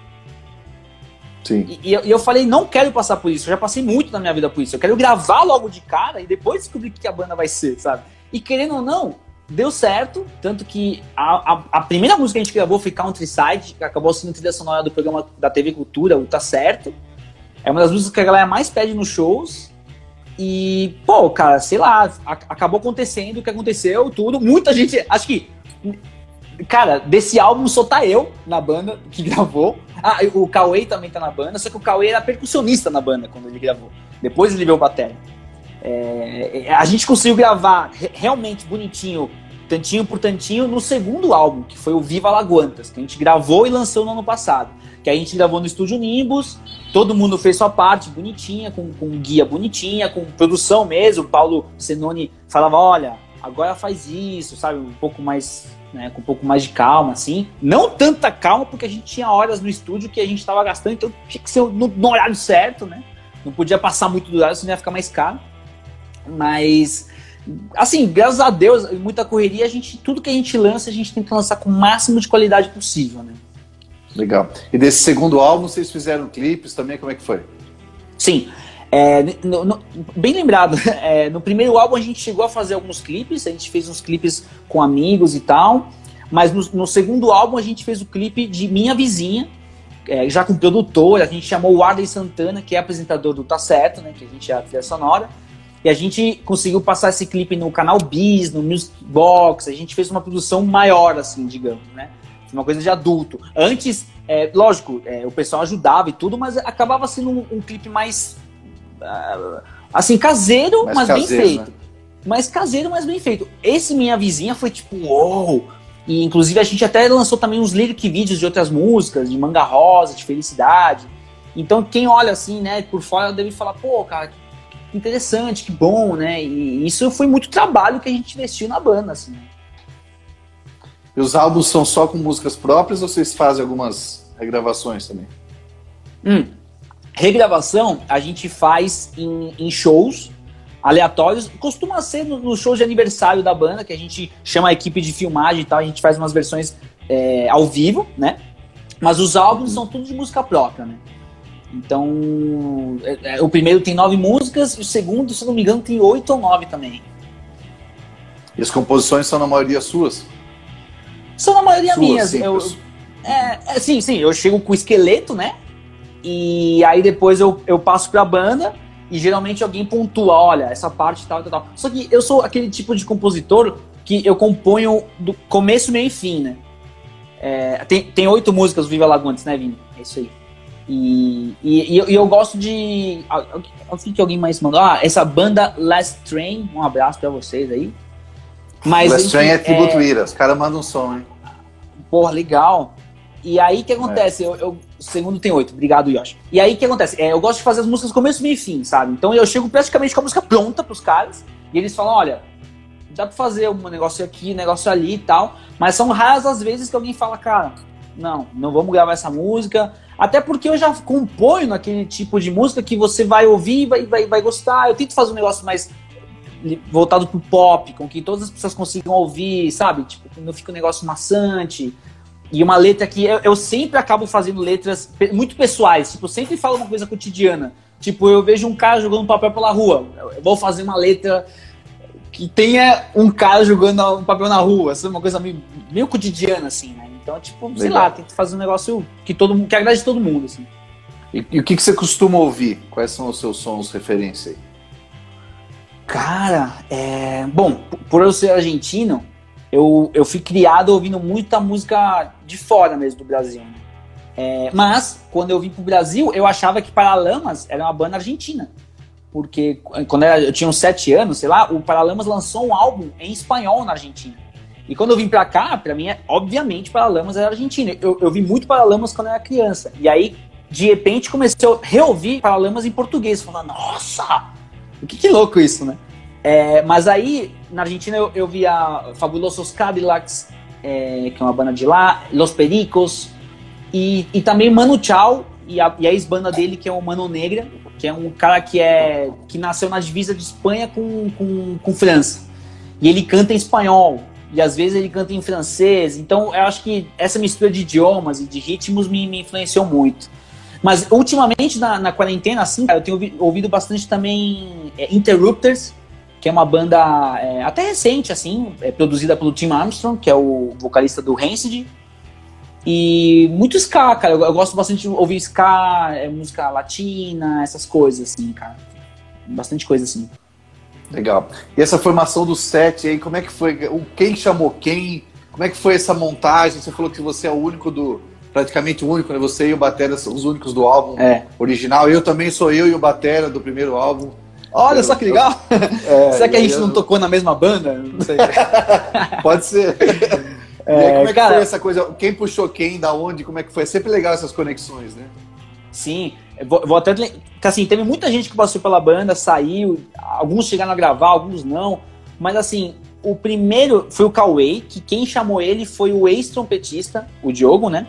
Sim. E eu falei, não quero passar por isso, eu já passei muito na minha vida por isso, eu quero gravar logo de cara e depois descobrir o que a banda vai ser, sabe? E querendo ou não, deu certo, tanto que a primeira música que a gente gravou foi Countryside, que acabou sendo trilha sonora do programa da TV Cultura, o Tá Certo. É uma das músicas que a galera mais pede nos shows. E, pô, cara, sei lá, acabou acontecendo o que aconteceu, tudo. Muita gente, acho que, cara, desse álbum só tá eu na banda que gravou. O Cauê também tá na banda, só que o Cauê era percussionista na banda quando ele gravou. Depois ele veio bateria. A gente conseguiu gravar realmente bonitinho, tantinho por tantinho, no segundo álbum, que foi o Viva Lagoantas, que a gente gravou e lançou no ano passado. Que a gente gravou no Estúdio Nimbus, todo mundo fez sua parte bonitinha, com guia bonitinha, com produção mesmo. O Paulo Senoni falava, olha, agora faz isso, sabe, um pouco mais, né, com um pouco mais de calma, assim. Não tanta calma, porque a gente tinha horas no estúdio que a gente tava gastando, então tinha que ser no horário certo, né? Não podia passar muito do horário, senão ia ficar mais caro. Mas, assim, graças a Deus, muita correria, tudo que a gente lança, a gente tenta lançar com o máximo de qualidade possível, né? Legal. E desse segundo álbum, vocês fizeram clipes também? Como é que foi? Sim. Bem lembrado. No primeiro álbum a gente chegou a fazer alguns clipes, a gente fez uns clipes com amigos e tal, mas no segundo álbum a gente fez o clipe de Minha Vizinha, já com produtor, a gente chamou o Arley Santana, que é apresentador do Tá Certo, né, que a gente é a trilha sonora, e a gente conseguiu passar esse clipe no canal Bis, no Music Box, a gente fez uma produção maior, assim, digamos, né? Uma coisa de adulto. Antes, lógico, o pessoal ajudava e tudo, mas acabava sendo um clipe mais, assim, caseiro, mas bem feito. Né? Mais caseiro, mas bem feito. Esse Minha Vizinha foi tipo, uou! E inclusive a gente até lançou também uns lyric vídeos de outras músicas, de Manga Rosa, de Felicidade. Então quem olha assim, né, por fora deve falar, pô, cara, que interessante, que bom, né? E isso foi muito trabalho que a gente investiu na banda, assim. E os álbuns são só com músicas próprias ou vocês fazem algumas regravações também? Regravação a gente faz em shows aleatórios. Costuma ser no show de aniversário da banda, que a gente chama a equipe de filmagem e tal, a gente faz umas versões ao vivo, né? Mas os álbuns são tudo de música própria, né? Então, o primeiro tem 9 músicas e o segundo, se não me engano, tem 8 ou 9 também. E as composições são na maioria suas? São na maioria Suas, minhas. sim, Sim, eu chego com o esqueleto, né? e aí depois eu passo pra banda e geralmente alguém pontua, olha, essa parte tal, tal, tal. Só que eu sou aquele tipo de compositor que eu componho do começo, meio e fim, né? Tem 8 músicas do Viva Lagoantes, né, Vini? É isso aí. E eu gosto de... O que alguém mais mandou? Essa banda Last Train, um abraço pra vocês aí. Mas, Last Train é tributo Ira, os caras mandam um som, hein? Porra, legal. E aí, o que acontece? O segundo tem 8. Obrigado, Yoshi. E aí, o que acontece? Eu gosto de fazer as músicas começo, meio e fim, sabe? Então, eu chego praticamente com a música pronta pros caras. E eles falam, olha, dá pra fazer um negócio aqui, um negócio ali e tal. Mas são raras as vezes que alguém fala, cara, não vamos gravar essa música. Até porque eu já componho naquele tipo de música que você vai ouvir e vai gostar. Eu tento fazer um negócio mais voltado pro pop, com que todas as pessoas consigam ouvir, sabe? Tipo, não fica um negócio maçante. E uma letra que eu sempre acabo fazendo letras muito pessoais, tipo, eu sempre falo uma coisa cotidiana. Tipo, eu vejo um cara jogando papel pela rua, eu vou fazer uma letra que tenha um cara jogando um papel na rua, assim, uma coisa meio cotidiana, assim, né? Então, tipo, sei lá, tento fazer um negócio que agrade todo mundo, assim. E o que você costuma ouvir? Quais são os seus sons referência aí? Cara, bom, por eu ser argentino, eu fui criado ouvindo muita música de fora mesmo do Brasil, né? Mas, quando eu vim pro Brasil, eu achava que Paralamas era uma banda argentina. Porque quando eu tinha uns 7 anos, sei lá, o Paralamas lançou um álbum em espanhol na Argentina. E quando eu vim pra cá, pra mim, obviamente, Paralamas era argentino. Eu vi muito Paralamas quando eu era criança. E aí, de repente, comecei a reouvir Paralamas em português. Falando, nossa, que louco isso, né? Mas aí, na Argentina, eu via Fabulosos Cadillacs, que é uma banda de lá, Los Pericos, e também Manu Chao, e a ex-banda dele, que é o Mano Negra, que é um cara que nasceu na divisa de Espanha com França. E ele canta em espanhol, e às vezes ele canta em francês. Então, eu acho que essa mistura de idiomas e de ritmos me influenciou muito. Mas, ultimamente, na quarentena, assim, eu tenho ouvido bastante também Interrupters, que é uma banda até recente, assim, produzida pelo Tim Armstrong, que é o vocalista do Rancid. E muito ska, cara. Eu gosto bastante de ouvir ska, música latina, essas coisas, assim, cara. Bastante coisa, assim. Legal. E essa formação do set aí, como é que foi? Quem chamou quem? Como é que foi essa montagem? Você falou que você é o único praticamente o único, né? Você e o Batera são os únicos do álbum original. Eu também sou eu e o Batera do primeiro álbum. Olha só que legal! Será que a gente não tocou na mesma banda? Não sei. Pode ser. E aí, como é que foi essa coisa? Quem puxou quem, da onde, como é que foi? É sempre legal essas conexões, né? Sim, vou até... Assim, teve muita gente que passou pela banda, saiu, alguns chegaram a gravar, alguns não, mas assim, o primeiro foi o Cauê, que quem chamou ele foi o ex-trompetista, o Diogo, né?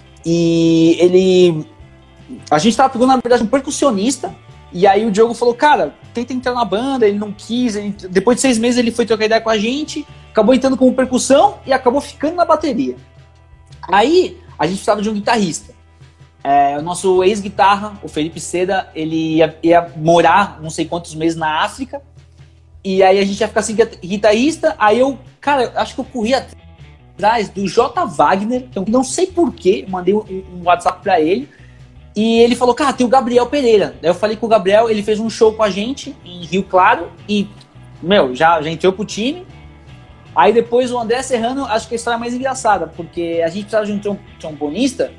E a gente tava pegando, na verdade, um percussionista, e aí o Diogo falou, cara, tenta entrar na banda, ele não quis, depois de 6 meses ele foi trocar ideia com a gente, acabou entrando como percussão e acabou ficando na bateria. Aí a gente precisava de um guitarrista. O nosso ex-guitarra, o Felipe Seda, ele ia morar não sei quantos meses na África, e aí a gente ia ficar sem guitarrista. Aí acho que eu corri atrás do J. Wagner, que eu não sei porquê, mandei um WhatsApp pra ele, e ele falou, cara, tem o Gabriel Pereira. Daí eu falei com o Gabriel, ele fez um show com a gente em Rio Claro, e, já entrou pro time. Aí depois o André Serrano, acho que a história é mais engraçada, porque a gente precisava de um trombonista,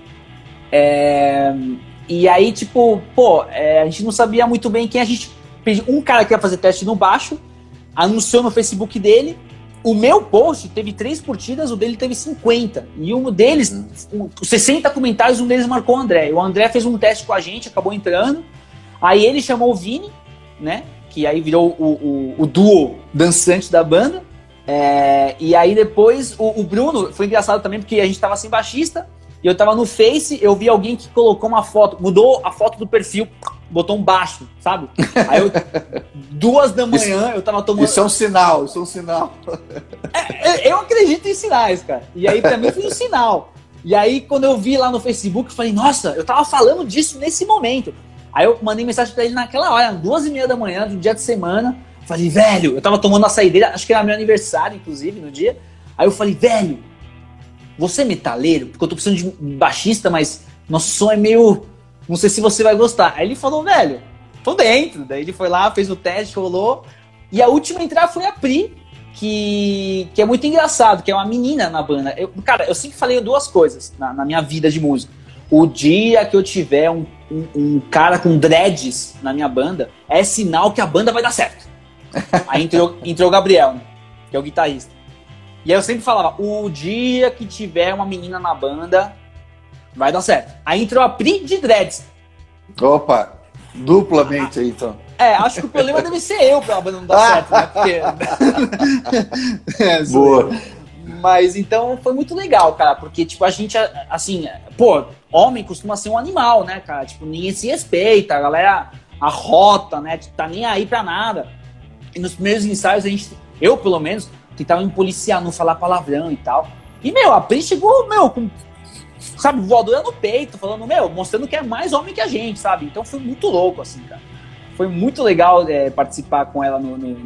e aí, tipo, a gente não sabia muito bem quem. A gente pediu um cara que ia fazer teste no baixo, anunciou no Facebook dele. O meu post teve 3 curtidas, o dele teve 50. E um deles, 60 comentários, um deles marcou o André. O André fez um teste com a gente, acabou entrando. Aí ele chamou o Vini, né? Que aí virou o duo dançante da banda. E aí depois o Bruno, foi engraçado também, porque a gente tava sem baixista. E eu tava no Face, eu vi alguém que colocou uma foto, mudou a foto do perfil, botou um baixo, sabe? Aí 2 da manhã, eu tava tomando... Isso é um sinal. Eu acredito em sinais, cara. E aí pra mim foi um sinal. E aí quando eu vi lá no Facebook, eu falei, nossa, eu tava falando disso nesse momento. Aí eu mandei mensagem pra ele naquela hora, 2:30 da manhã, do dia de semana. Falei, velho, eu tava tomando a saideira, acho que era meu aniversário, inclusive, no dia. Aí eu falei, velho, você é metaleiro? Porque eu tô precisando de baixista, mas nosso som é meio não sei se você vai gostar. Aí ele falou, velho, tô dentro. Daí ele foi lá, fez o teste, rolou. E a última entrada foi a Pri, que é muito engraçado, que é uma menina na banda. Cara, eu sempre falei duas coisas na minha vida de músico. O dia que eu tiver um cara com dreads na minha banda, é sinal que a banda vai dar certo. Aí entrou o Gabriel, né, que é o guitarrista. E aí eu sempre falava, o dia que tiver uma menina na banda, vai dar certo. Aí entrou a Pri de dreads. Opa, duplamente aí, então. Acho que o problema deve ser eu pra banda não dar certo, né? Porque... Boa. Mas então foi muito legal, cara, porque tipo, a gente, assim, pô, homem costuma ser um animal, né, cara? Tipo, ninguém se respeita, a galera arrota, né? Tá nem aí pra nada. E nos primeiros ensaios, eu pelo menos, tentava me policiar, não falar palavrão e tal. E, a Pri chegou, com, sabe, voadora no peito, falando, mostrando que é mais homem que a gente, sabe? Então foi muito louco, assim, cara. Foi muito legal participar com ela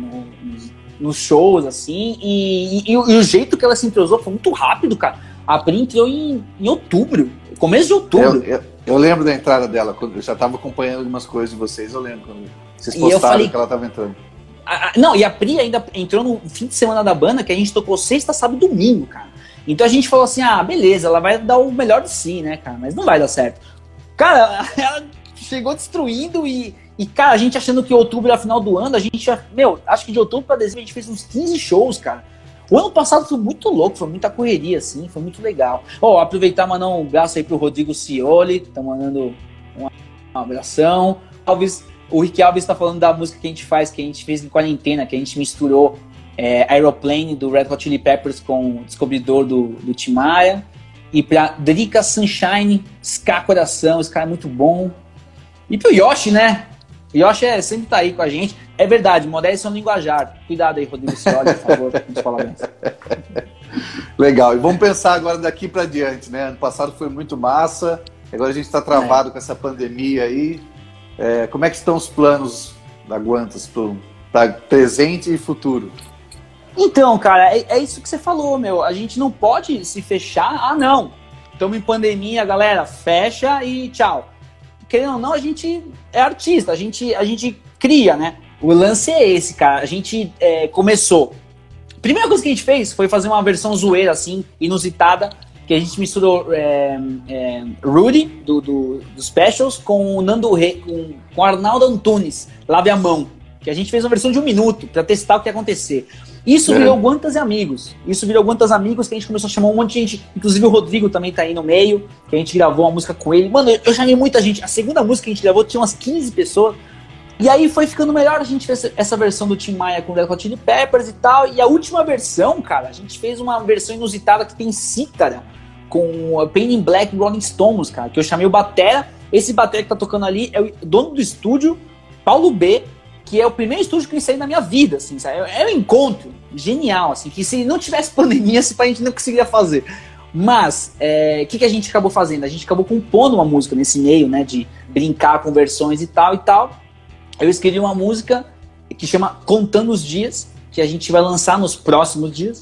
nos shows, assim, e o jeito que ela se entrosou foi muito rápido, cara. A Pri entrou em outubro, começo de outubro. Eu lembro da entrada dela, quando eu já tava acompanhando algumas coisas de vocês, eu lembro quando vocês postaram que ela tava entrando. Não, e a Pri ainda entrou no fim de semana da banda, que a gente tocou sexta, sábado e domingo, cara. Então a gente falou assim, beleza, ela vai dar o melhor de si, né, cara, mas não vai dar certo. Cara, ela chegou destruindo e, cara, a gente achando que outubro era final do ano, a gente já, acho que de outubro pra dezembro a gente fez uns 15 shows, cara. O ano passado foi muito louco, foi muita correria, assim, foi muito legal. Aproveitar e mandar um abraço aí pro Rodrigo Cioli, tá mandando um abração. O Rick Alves tá falando da música que a gente fez em quarentena, que a gente misturou Aeroplane, do Red Hot Chili Peppers, com o Descobridor do Tim Maia. E pra Drica Sunshine, Ska Coração, esse cara é muito bom. E pro Yoshi, né? Yoshi sempre tá aí com a gente. É verdade, modéstia é um linguajar. Cuidado aí, Rodrigo Cioli, por favor, nos parabéns. Legal, e vamos pensar agora daqui pra diante, né? Ano passado foi muito massa, agora a gente tá travado com essa pandemia aí. Como é que estão os planos da Guantas para presente e futuro? Então, cara, é isso que você falou, A gente não pode se fechar. Não, estamos em pandemia, galera, fecha e tchau. Querendo ou não, a gente é artista, a gente cria, né? O lance é esse, cara. A gente começou. A primeira coisa que a gente fez foi fazer uma versão zoeira, assim, inusitada, que a gente misturou Rudy, do Specials, com o Nando Rey, com o Arnaldo Antunes, Lave a Mão, que a gente fez uma versão de 1 minuto pra testar o que ia acontecer. Isso virou Guantas e Amigos. Que a gente começou a chamar um monte de gente. Inclusive o Rodrigo também tá aí no meio, que a gente gravou uma música com ele. Mano, eu chamei muita gente. A segunda música que a gente gravou tinha umas 15 pessoas. E aí foi ficando melhor. A gente fez essa versão do Tim Maia com o Red Hot Chili Peppers e tal. E a última versão, cara, a gente fez uma versão inusitada que tem cítara, com a Pain in Black Rolling Stones, cara. Que eu chamei o batera. Esse batera que tá tocando ali é o dono do estúdio, Paulo B., que é o primeiro estúdio que eu ensaiei na minha vida, assim, sabe? É um encontro genial, assim, que se não tivesse pandemia, a gente não conseguiria fazer. Mas, o que a gente acabou fazendo? A gente acabou compondo uma música nesse meio, né, de brincar com versões e tal. Eu escrevi uma música que chama Contando os Dias, que a gente vai lançar nos próximos dias.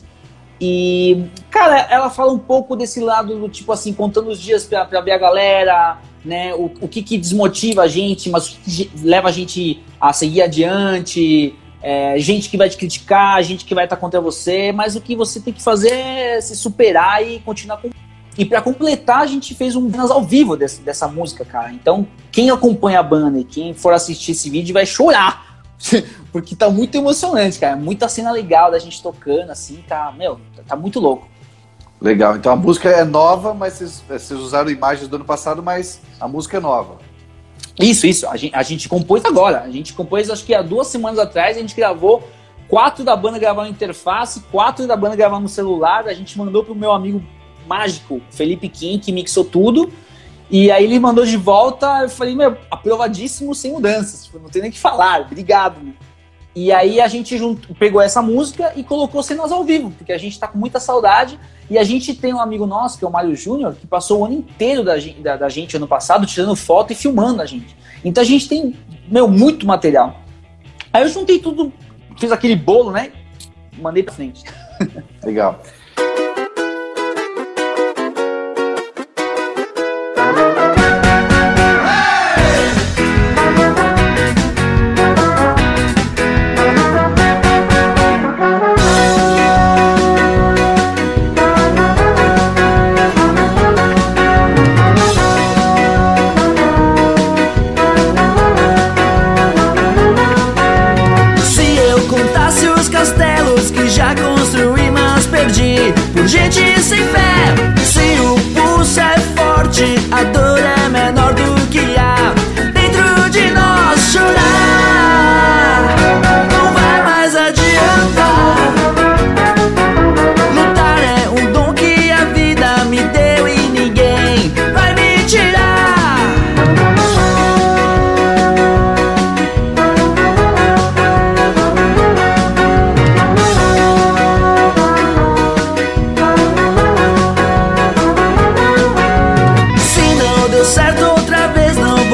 E, cara, ela fala um pouco desse lado do tipo assim, contando os dias pra ver a galera, né? O que desmotiva a gente, mas o que leva a gente a seguir adiante, gente que vai te criticar, gente que vai estar contra você, mas o que você tem que fazer é se superar e continuar com. E pra completar, a gente fez um vídeo ao vivo dessa música, cara. Então, quem acompanha a banda e quem for assistir esse vídeo vai chorar. Porque tá muito emocionante, cara. Muita cena legal da gente tocando, assim, tá muito louco. Legal, então a música é nova, mas vocês usaram imagens do ano passado, mas a música é nova. Isso, a gente compôs agora. A gente compôs, acho que há 2 semanas atrás, a gente gravou 4 da banda gravaram na interface, 4 da banda gravaram no celular, a gente mandou pro meu amigo mágico, Felipe Kim, que mixou tudo. E aí ele mandou de volta, eu falei, aprovadíssimo, sem mudanças, não tem nem o que falar, obrigado. E aí a gente pegou essa música e colocou cenas ao vivo, porque a gente tá com muita saudade, e a gente tem um amigo nosso, que é o Mário Júnior, que passou o ano inteiro da gente ano passado, tirando foto e filmando a gente. Então a gente tem, muito material. Aí eu juntei tudo, fiz aquele bolo, né, mandei pra frente. Legal.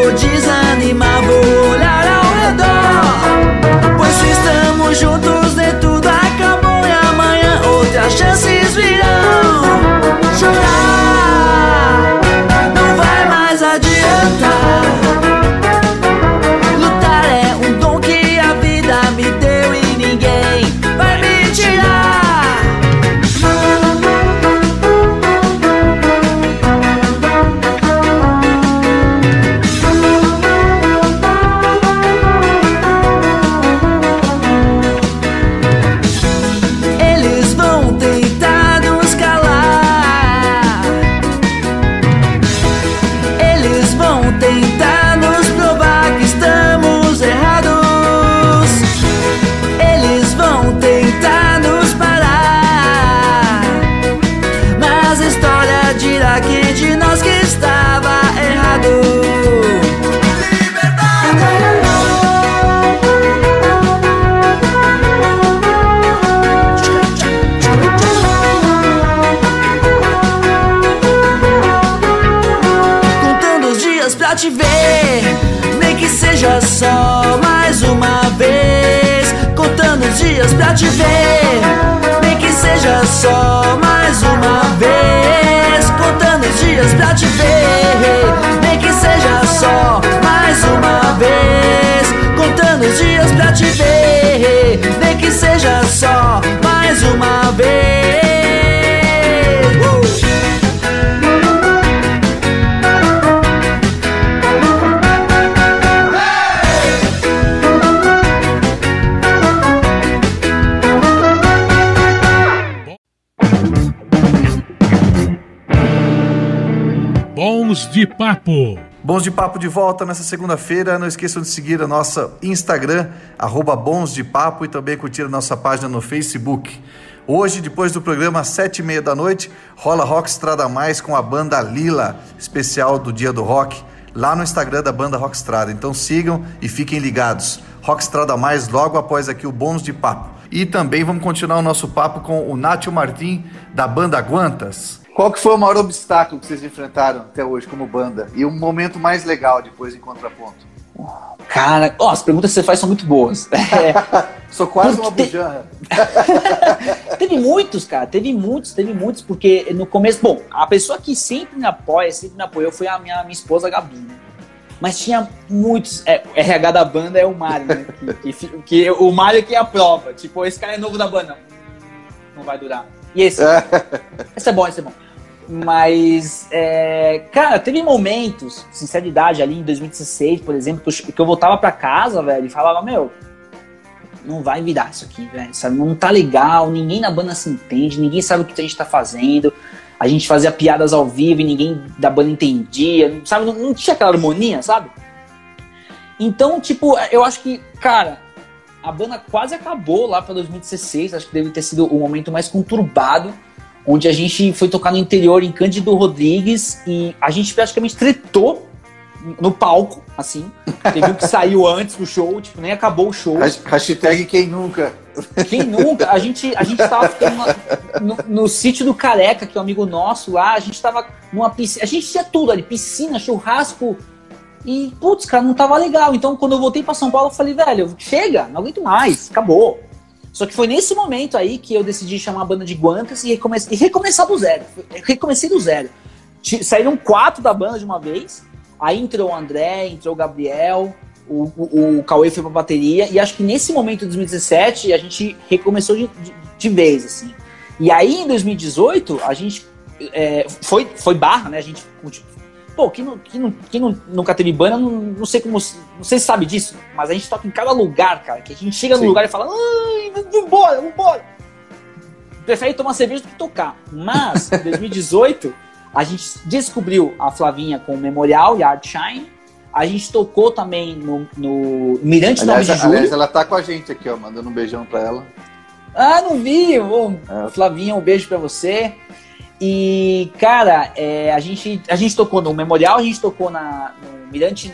vou desanimar, vou olhar ao redor. Pois se estamos juntos, nem tudo acabou e amanhã outras chances virão. Chorar não vai mais adiantar. Lutar é um dom que a vida me deu e ninguém vai me tirar. Eles vão tentar nos calar. Eles vão tentar nos provar que estamos errados. Eles vão tentar nos parar. Mas a história dirá quem de nós que estava errado. Contando os dias pra te ver, nem que seja só mais uma vez. Contando os dias pra te ver, nem que seja só mais uma vez. Contando os dias pra te ver, nem que seja só mais uma vez. Contando os dias pra te ver, nem que seja só mais uma vez. Bons de Papo. Bons de Papo de volta nessa segunda-feira. Não esqueçam de seguir a nossa Instagram, @bonsdepapo, e também curtir a nossa página no Facebook. Hoje, depois do programa, às 7h30 da noite, rola Rock Estrada Mais com a banda Lila, especial do Dia do Rock, lá no Instagram da banda Rock Estrada. Então sigam e fiquem ligados. Rock Estrada Mais logo após aqui o Bons de Papo. E também vamos continuar o nosso papo com o Nátio Martim, da banda Guantas. Qual que foi o maior obstáculo que vocês enfrentaram até hoje como banda? E o momento mais legal depois em contraponto? Cara, as perguntas que você faz são muito boas. Sou quase uma bujanra. Teve muitos, cara. Teve muitos, porque no começo... Bom, a pessoa que sempre me apoiou foi a minha esposa, Gabi, né? Mas tinha muitos... RH da banda é o Mário, né? que o Mário que aprova. Tipo, esse cara é novo da banda. Não vai durar. E esse? Esse é bom. Mas, cara, teve momentos, sinceridade, ali em 2016, por exemplo, que eu voltava pra casa, velho, e falava, meu, não vai virar isso aqui, velho, sabe? Não tá legal, ninguém na banda se entende, ninguém sabe o que a gente tá fazendo, a gente fazia piadas ao vivo e ninguém da banda entendia, sabe? Não tinha aquela harmonia, sabe? Então, tipo, eu acho que, cara, a banda quase acabou lá pra 2016, acho que deve ter sido o momento mais conturbado, onde a gente foi tocar no interior, em Cândido Rodrigues, e a gente praticamente tretou no palco, assim. Teve um que saiu antes do show, tipo, nem acabou o show. Hashtag quem nunca. Quem nunca? A gente tava ficando no sítio do Careca, que é um amigo nosso lá, a gente tava numa piscina, a gente tinha tudo ali, piscina, churrasco, e, putz, cara, não tava legal. Então, quando eu voltei pra São Paulo, eu falei, velho, chega, não aguento mais, acabou. Só que foi nesse momento aí que eu decidi chamar a banda de Guantas e recomeçar do zero. Recomecei do zero. Saíram 4 da banda de uma vez. Aí entrou o André, entrou o Gabriel, o Cauê foi pra bateria. E acho que nesse momento de 2017 a gente recomeçou de vez, assim. E aí em 2018 a gente foi barra, né? A gente, tipo, pô, quem nunca teve banda, não sei se sabe disso, mas a gente toca em cada lugar, cara, que a gente chega no lugar e fala, ai, vambora. Prefere tomar cerveja do que tocar. Mas, em 2018, a gente descobriu a Flavinha com o Memorial e a Art Shine. A gente tocou também no Mirante 9 de Julho. Aliás, ela tá com a gente aqui, ó, mandando um beijão pra ela. Ah, não vi. Flavinha, um beijo pra você. E, cara, a gente tocou no Memorial, a gente tocou no Mirante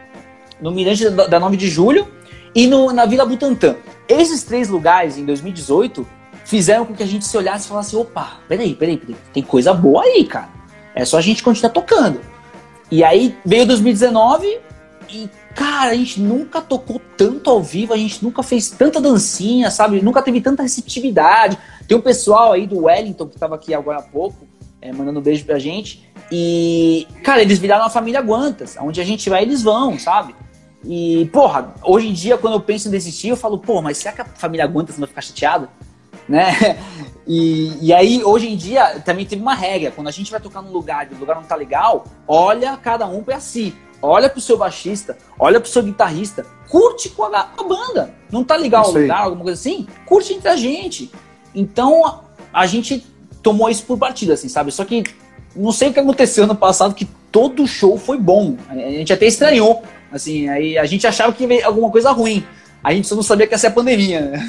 da 9 de Julho e na Vila Butantã. Esses 3 lugares, em 2018, fizeram com que a gente se olhasse e falasse, opa, peraí, tem coisa boa aí, cara. É só a gente continuar tocando. E aí veio 2019, E, cara, a gente nunca tocou tanto ao vivo, a gente nunca fez tanta dancinha, sabe? Nunca teve tanta receptividade. Tem um pessoal aí do Wellington, que tava aqui agora há pouco, mandando um beijo pra gente. E, cara, eles viraram a família Guantas. Onde a gente vai, eles vão, sabe? E, porra, hoje em dia, quando eu penso em desistir, eu falo, pô, mas será que a família Guantas não vai ficar chateada? Né? E aí, hoje em dia, também teve uma regra. Quando a gente vai tocar num lugar e o lugar não tá legal, olha cada um pra si. Olha pro seu baixista, olha pro seu guitarrista, curte com a banda. Não tá legal o lugar, alguma coisa assim? Curte entre a gente. Então, a gente tomou isso por partida, assim, sabe? Só que, não sei o que aconteceu no passado, que todo show foi bom. A gente até estranhou, assim, aí a gente achava que ia alguma coisa ruim. A gente só não sabia que ia ser a pandemia, né?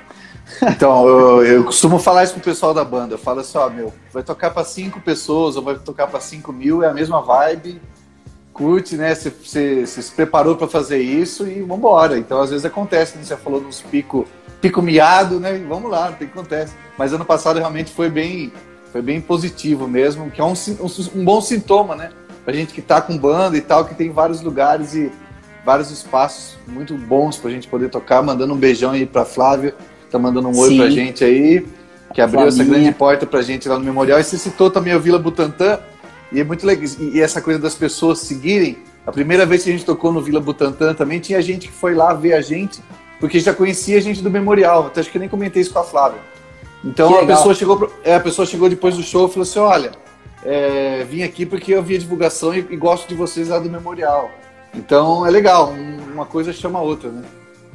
Então, eu costumo falar isso pro pessoal da banda. Eu falo assim, ó, vai tocar pra 5 pessoas ou vai tocar pra 5 mil, é a mesma vibe. Curte, né? Você se preparou para fazer isso e vambora. Então, às vezes acontece, né? Você falou nos pico miado, né? E vamos lá, tem que acontecer. Mas ano passado realmente foi bem positivo mesmo, que é um bom sintoma, né? Pra gente que tá com banda e tal, que tem vários lugares e vários espaços muito bons pra gente poder tocar. Mandando um beijão aí pra Flávia, tá mandando um oi pra gente aí, que abriu essa grande porta pra gente lá no Memorial. E você citou também o Vila Butantã. E é muito legal, e essa coisa das pessoas seguirem. A primeira vez que a gente tocou no Vila Butantã também tinha gente que foi lá ver a gente, porque já conhecia a gente do Memorial. Até acho que eu nem comentei isso com a Flávia. Então a pessoa chegou depois do show e falou assim, olha, vim aqui porque eu vi a divulgação e gosto de vocês lá do Memorial. Então é legal, uma coisa chama a outra, né?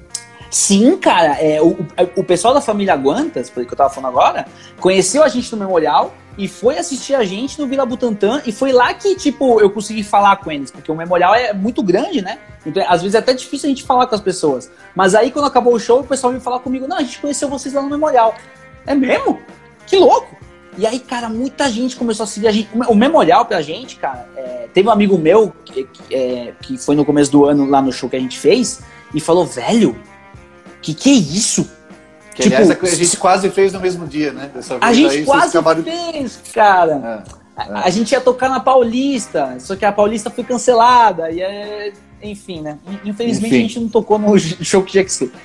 Sim, cara, o pessoal da família Guantas, que eu tava falando agora, conheceu a gente no Memorial e foi assistir a gente no Vila Butantã, e foi lá que, tipo, eu consegui falar com eles, porque o Memorial é muito grande, né? Então, às vezes é até difícil a gente falar com as pessoas. Mas aí, quando acabou o show, o pessoal veio falar comigo, não, a gente conheceu vocês lá no Memorial. É mesmo? Que louco! E aí, cara, muita gente começou a seguir a gente. O Memorial pra gente, cara, teve um amigo meu que foi no começo do ano lá no show que a gente fez, e falou, velho, que é isso? Que, aliás, a gente quase fez no mesmo dia, né? Dessa vez a gente aí, quase fez, cara. A gente ia tocar na Paulista, só que a Paulista foi cancelada. E enfim, né? Infelizmente a gente não tocou no show que tinha que ser.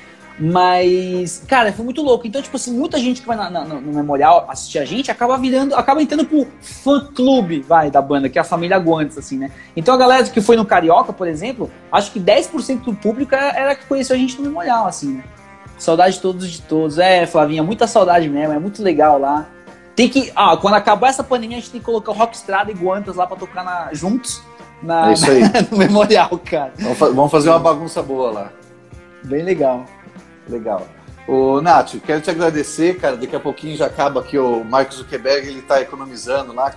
Mas, cara, foi muito louco. Então, tipo assim, muita gente que vai no Memorial assistir a gente acaba entrando pro fã-clube, da banda, que é a família Guantes, assim, né? Então a galera que foi no Carioca, por exemplo, acho que 10% do público era que conheceu a gente no Memorial, assim, né? Saudade de todos. Flavinha, muita saudade mesmo, é muito legal lá. Tem que, quando acabar essa pandemia, a gente tem que colocar o Rockstrada e Guantas lá pra tocar juntos é isso aí. no Memorial, cara. Vamos fazer uma bagunça boa lá. Bem legal. Legal. Ô, Nath, quero te agradecer, cara. Daqui a pouquinho já acaba aqui o Mark Zuckerberg, ele tá economizando lá,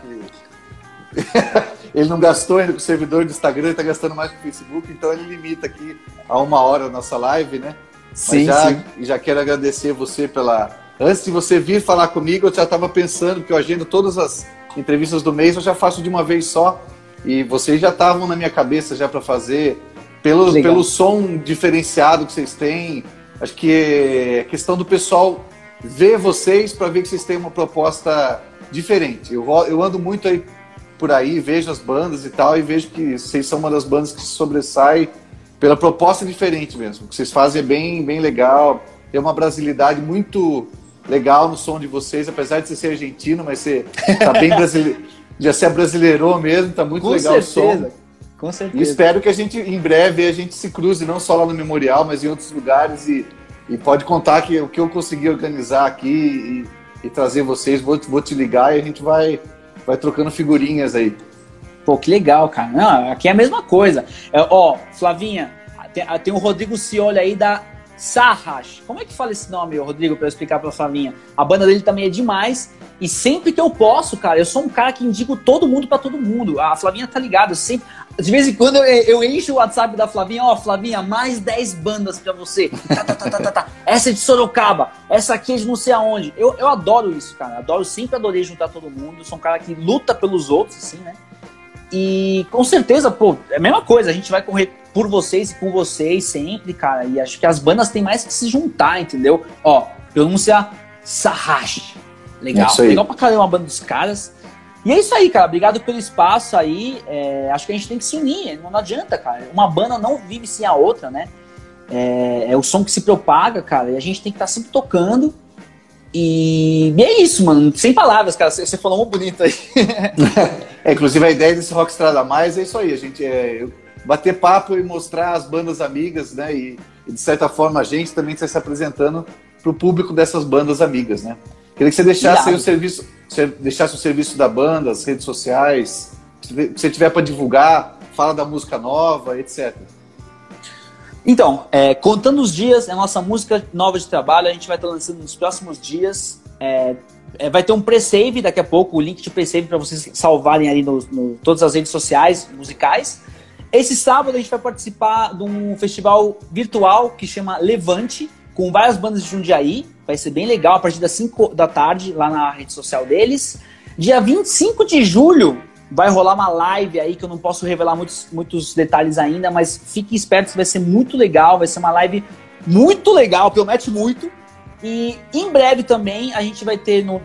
ele não gastou ainda com o servidor do Instagram, ele tá gastando mais com o Facebook, então ele limita aqui a 1 hora a nossa live, né? Sim, já quero agradecer você Antes de você vir falar comigo, eu já estava pensando que eu agendo todas as entrevistas do mês, eu já faço de uma vez só. E vocês já estavam na minha cabeça já para fazer, pelo som diferenciado que vocês têm. Acho que é questão do pessoal ver vocês para ver que vocês têm uma proposta diferente. Eu ando muito aí por aí, vejo as bandas e tal, e vejo que vocês são uma das bandas que se sobressai pela proposta diferente mesmo. O que vocês fazem é bem legal, tem uma brasilidade muito legal no som de vocês, apesar de você ser argentino, mas você tá bem brasileiro, já se abrasileirou mesmo, tá muito legal o som. Com certeza. E espero que em breve a gente se cruze, não só lá no Memorial, mas em outros lugares, e pode contar que o que eu consegui organizar aqui e trazer vocês, vou te ligar e a gente vai trocando figurinhas aí. Pô, que legal, cara. Não, aqui é a mesma coisa. Flavinha, tem o Rodrigo Cioli aí da Sarras. Como é que fala esse nome, Rodrigo, pra eu explicar pra Flavinha? A banda dele também é demais. E sempre que eu posso, cara, eu sou um cara que indico todo mundo pra todo mundo. A Flavinha tá ligada, de vez em quando eu encho o WhatsApp da Flavinha, Flavinha, mais 10 bandas pra você. Tá. Essa é de Sorocaba, essa aqui é de não sei aonde. Eu adoro isso, cara. Sempre adorei juntar todo mundo. Sou um cara que luta pelos outros, assim, né? E com certeza, é a mesma coisa. A gente vai correr por vocês e com vocês sempre, cara. E acho que as bandas têm mais que se juntar, entendeu? Pronúncia Sarrash. Legal. Legal pra caramba a banda dos caras. E é isso aí, cara. Obrigado pelo espaço aí. Acho que a gente tem que se unir. Não adianta, cara. Uma banda não vive sem a outra, né? É o som que se propaga, cara. E a gente tem que estar sempre tocando. E é isso, mano. Sem palavras, cara. Você falou muito bonito aí. Inclusive a ideia desse Rock Estrada Mais é isso aí. A gente bater papo e mostrar as bandas amigas, né? E de certa forma a gente também está se apresentando pro público dessas bandas amigas, né? Queria que você deixasse aí o serviço da banda, as redes sociais, se você tiver para divulgar, fala da música nova, etc. Então, Contando os Dias é a nossa música nova de trabalho, a gente vai estar lançando nos próximos dias. Vai ter um pre-save daqui a pouco, o link de pre-save para vocês salvarem ali no todas as redes sociais musicais. Esse sábado a gente vai participar de um festival virtual que chama Levante, com várias bandas de Jundiaí. Vai ser bem legal, a partir das 5 da tarde, lá na rede social deles. Dia 25 de julho vai rolar uma live aí, que eu não posso revelar muitos detalhes ainda, mas fiquem espertos, vai ser muito legal, vai ser uma live muito legal, promete muito. E em breve também a gente vai ter no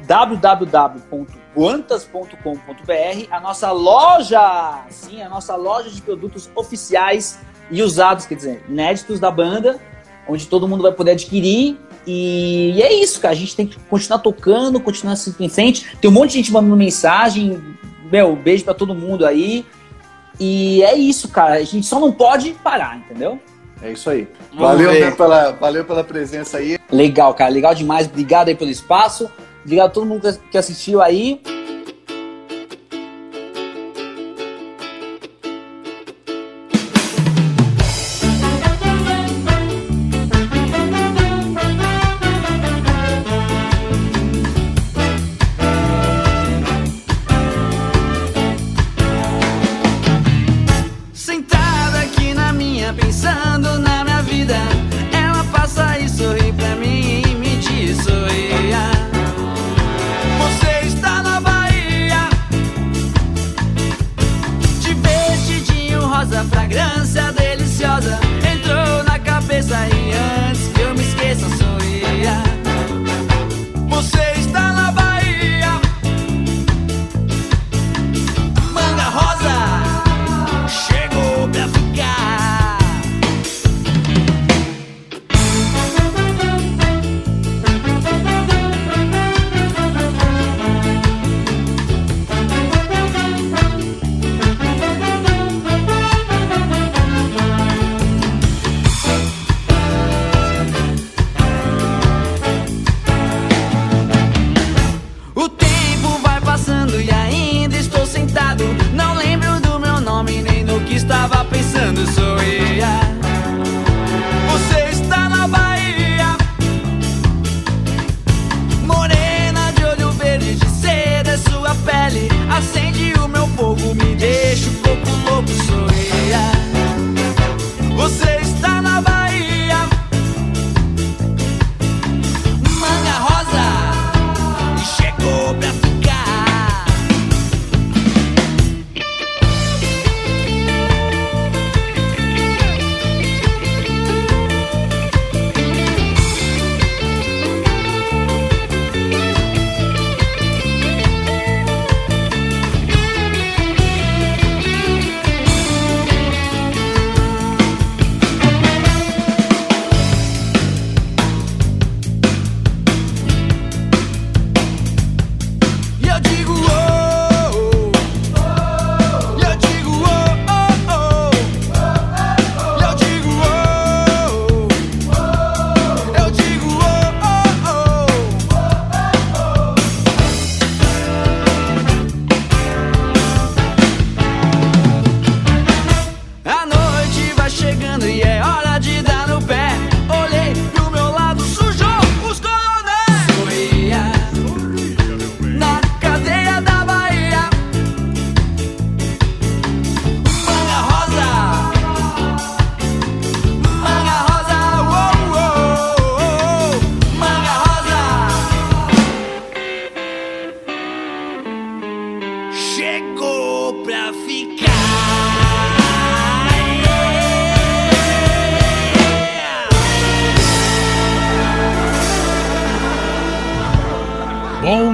www.guantas.com.br a nossa loja, sim, a nossa loja de produtos oficiais e usados, quer dizer, inéditos da banda, onde todo mundo vai poder adquirir. E é isso, cara. A gente tem que continuar tocando, continuar seguindo em frente. Tem um monte de gente mandando mensagem. Beijo pra todo mundo aí. E é isso, cara. A gente só não pode parar, entendeu? É isso aí. Valeu pela presença aí. Legal, cara. Legal demais. Obrigado aí pelo espaço. Obrigado a todo mundo que assistiu aí.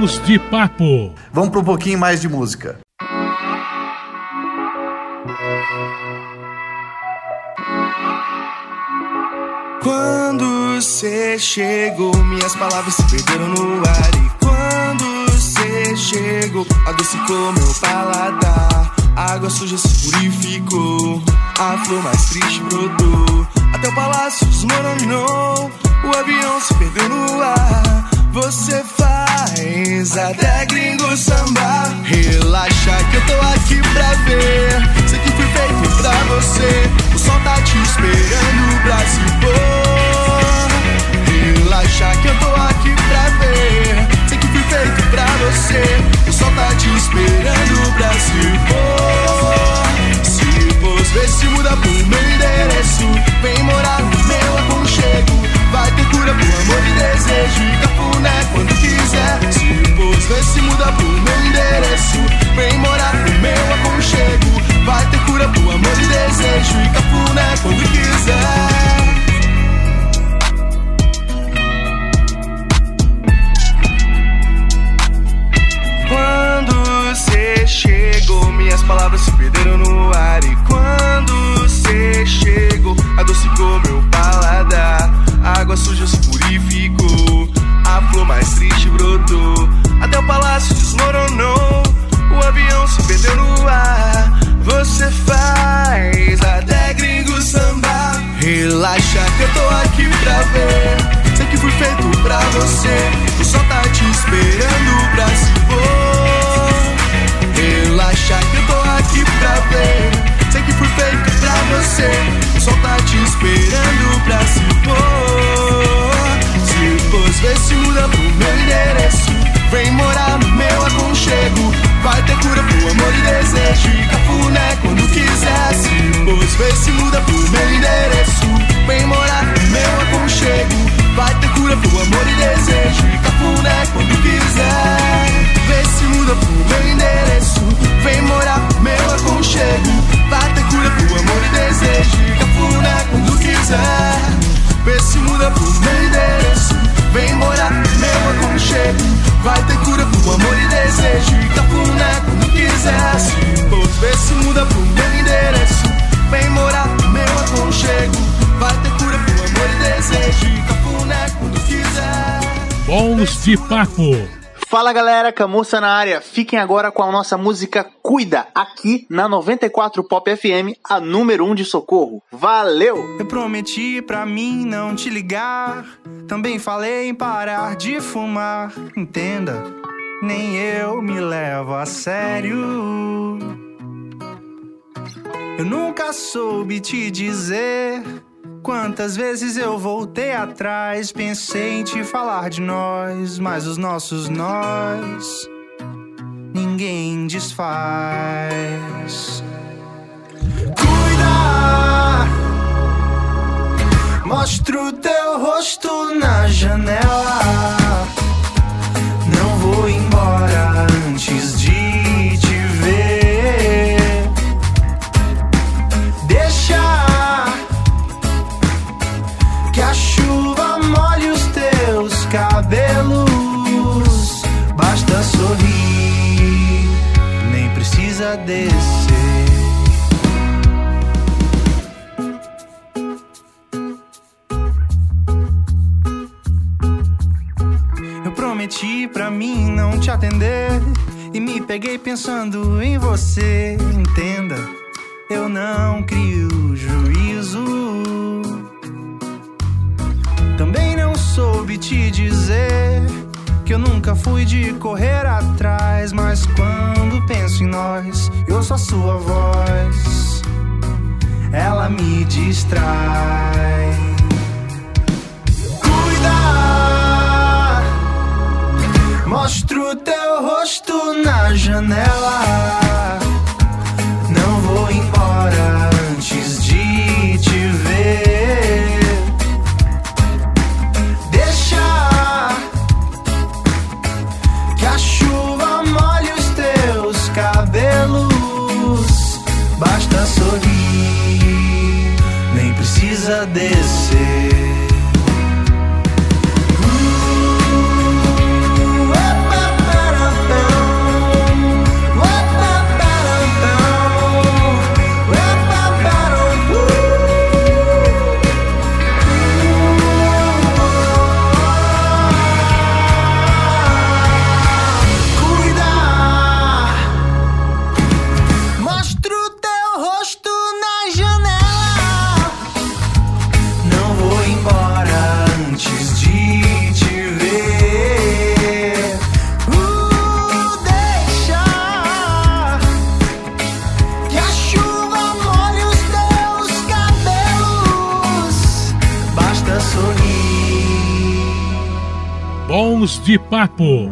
Bons de Papo. Vamos para um pouquinho mais de música. Quando cê chegou, minhas palavras se perderam no ar. E quando cê chegou, adocicou meu paladar. A água suja se purificou, a flor mais triste brotou. Até o palácio desmoronou, o avião se perdeu no ar. Você faz até gringo sambar. Relaxa que eu tô aqui pra ver. Sei que fui feito pra você. O sol tá te esperando pra se pôr. Relaxa que eu tô aqui pra ver. Sei que fui feito pra você. O sol tá te esperando pra se pôr. Se pôs, vê se muda pro meu endereço. Vem morar no meu aconchego. Vai ter cura pro amor e desejo. E cafuné quando quiser. Se pôs, vê se muda pro meu endereço. Vem morar no meu aconchego. Vai ter cura pro amor e desejo. E cafuné quando quiser. Quando cê chegou, minhas palavras se perderam no ar. E quando cê chegou, adocicou meu paladar. A água suja se purificou, a flor mais triste brotou. Até o palácio desmoronou, o avião se perdeu no ar. Você faz até gringo sambar. Relaxa que eu tô aqui pra ver. Sei que fui feito pra você. O sol tá te esperando pra se pôr. Relaxa que eu tô aqui pra ver. Sei que fui feito pra você. O sol tá te esperando pra se pôr. Se pôs, vê se muda pro meu endereço. Vem morar no meu aconchego. Vai ter cura pro amor e desejo. E cafuné quando quiser. Se pôs, vê se muda pro meu endereço. Vem morar no meu aconchego. Vai ter cura pro amor e desejo. E cafuné quando quiser. Vê se muda pro meu endereço. Vem morar no meu aconchego. Vai ter cura pro amor e desejo. E cafuné quando quiser. Vê se muda pro meu endereço. Vem morar no meu aconchego. Vai ter cura pro amor e desejo. E cafuné quando quiser. Se pôs, vê se muda pro meu endereço. Vem morar no meu aconchego. Vai ter cura pro amor e desejo. E cafuné quando quiser. Bons de Papo. Fala galera, Camussa na área. Fiquem agora com a nossa música Cuida, aqui na 94 Pop FM, a número 1 de Socorro. Valeu! Eu prometi pra mim não te ligar. Também falei em parar de fumar. Entenda, nem eu me levo a sério. Eu nunca soube te dizer quantas vezes eu voltei atrás. Pensei em te falar de nós, mas os nossos nós ninguém desfaz. Cuida, mostra o teu rosto na janela. Não vou embora antes de te ver. Deixa que a chuva molhe os teus cabelos. Basta sorrir, nem precisa descer. Eu prometi pra mim não te atender e me peguei pensando em você. Entenda, eu não crio juízo. Também não soube te dizer que eu nunca fui de correr atrás. Mas quando penso em nós, eu ouço a sua voz, ela me distrai. Cuida, mostra o teu rosto na janela. Não vou embora antes de te ver. Que a chuva molhe os teus cabelos. Basta sorrir, nem precisa descer. Bons de Papo.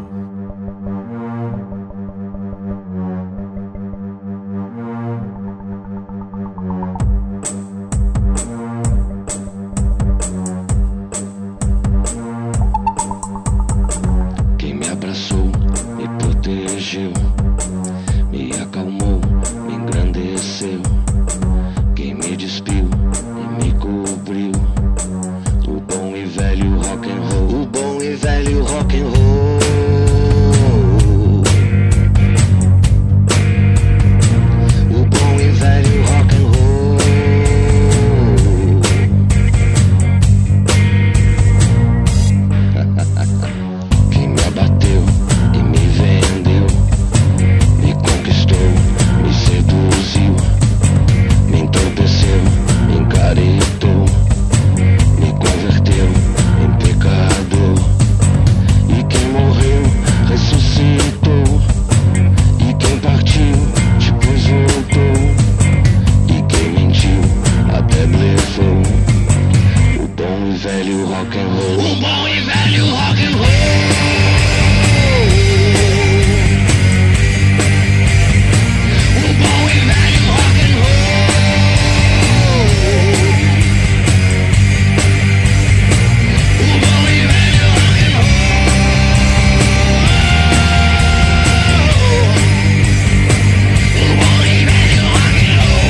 Quem me abraçou, me protegeu, me acalmou, me engrandeceu. Quem me despiu e me cobriu, o bom e velho rock and roll, o bom e velho rock and roll. O bom e velho rock and roll. Quem me abateu e me vendeu, me conquistou, me seduziu, me entorpeceu, me encaretou, me converteu em pecador. E quem morreu ressuscitou, e quem partiu depois voltou, e quem mentiu até blefou. O bom e velho rock and roll, o bom e velho rock and roll. O bom e velho rock and roll. O bom e velho rock and roll. O bom e velho rock and roll.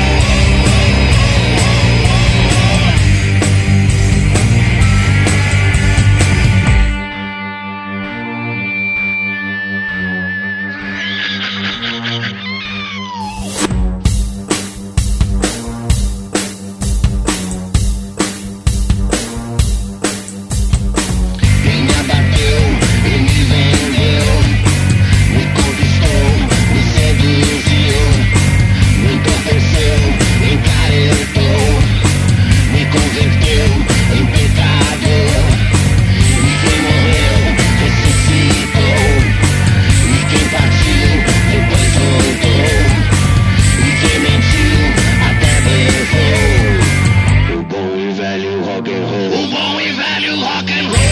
Quem me abateu e me vendeu, me conquistou, me seduziu, me entorpeceu, me encaretou, me converteu em pecador. E quem morreu ressuscitou, e quem partiu depois voltou, e quem mentiu até blefou. O bom e velho rock and roll, o bom e velho rock and roll.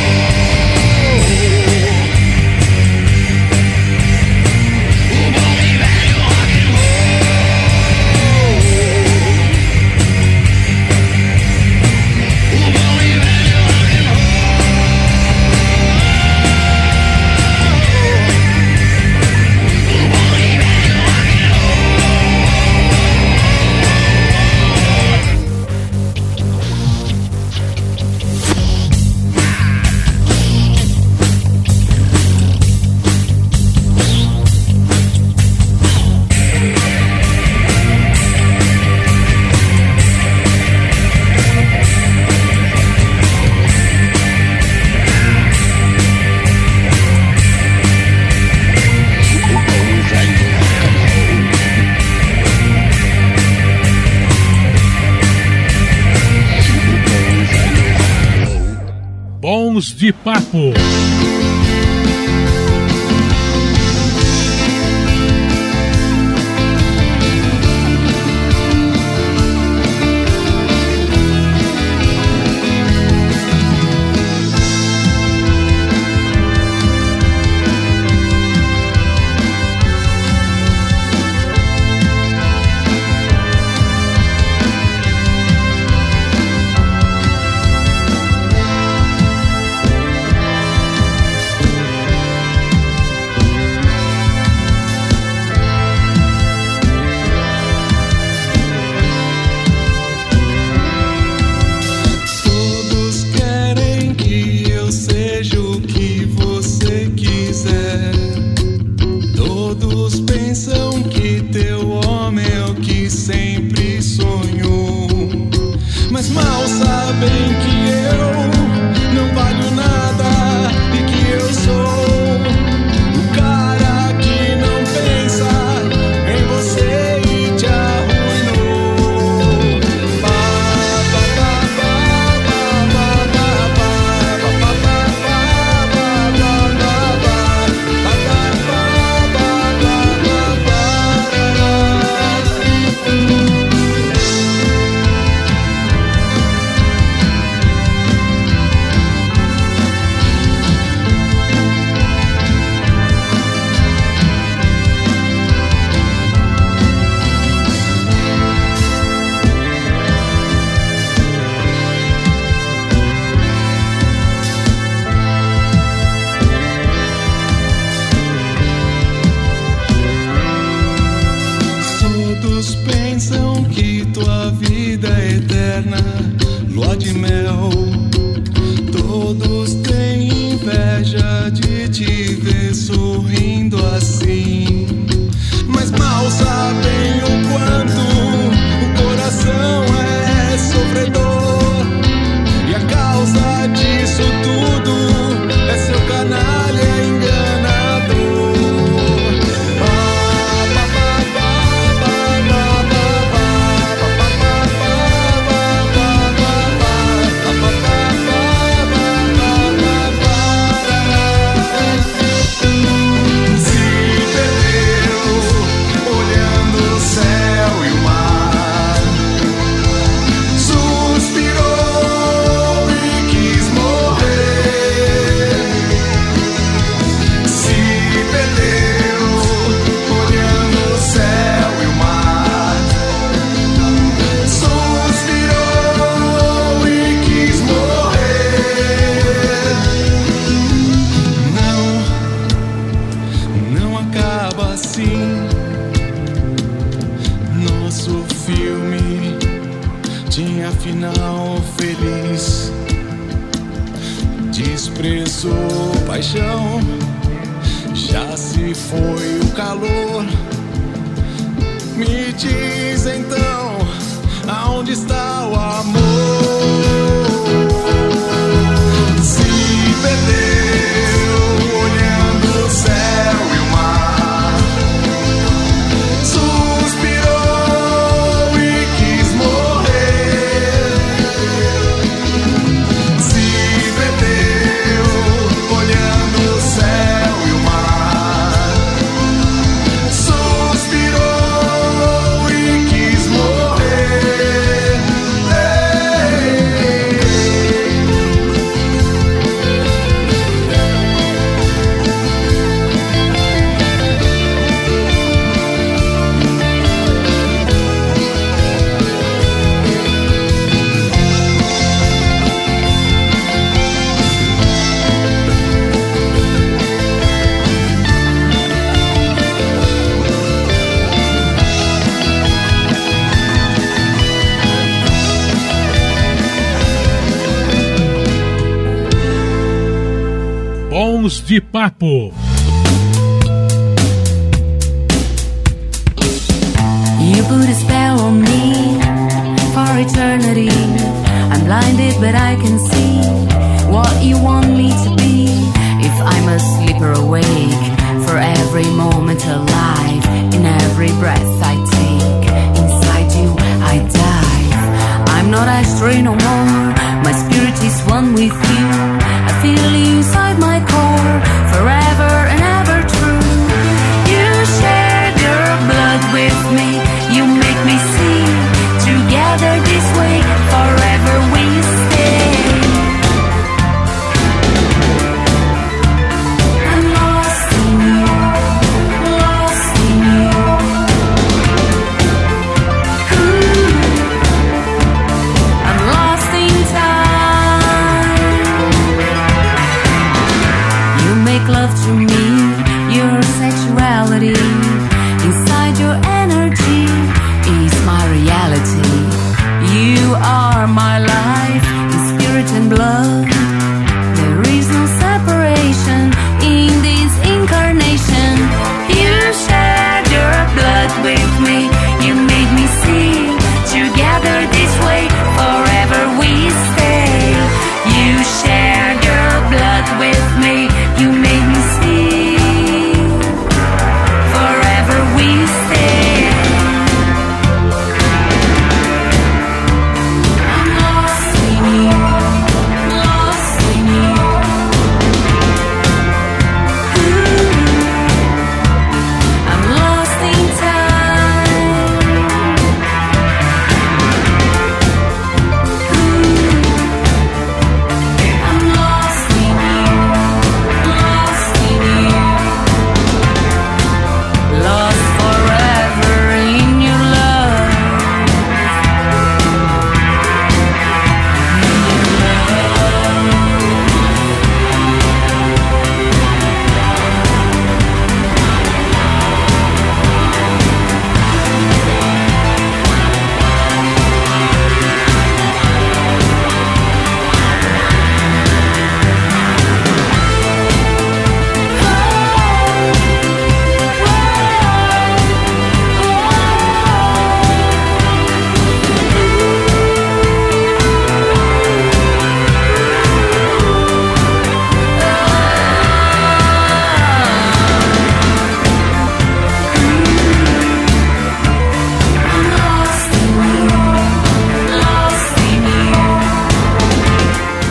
O bom e velho rock and roll. O bom e velho rock and roll. O bom e velho rock and roll. Bons de Papo. eterna, lua de mel. Todos têm inveja de te ver sorrindo assim, mas mal sabem o quanto o coração é sofredor. E a causa disso tudo é seu canalha enganador. Final feliz, desprezou paixão, já se foi o calor. Me diz então, aonde está o amor? Se perdeu olhando o céu e o mar, suspirou e quis morrer. Bons de Papo. You put a spell on me for eternity. I'm blinded but I can see what you want me to be. If I'm asleep or awake, for every moment alive, in every breath I take, inside you I dive. I'm not astray no more, my spirit is one with you. I feel you inside my core, forever and ever true. You shared your blood with me, you make me see. Together this way, forever we stay. I'm lost in you, lost in you. I'm lost in time. You make love to me, your sexuality, inside your energy is my reality. You are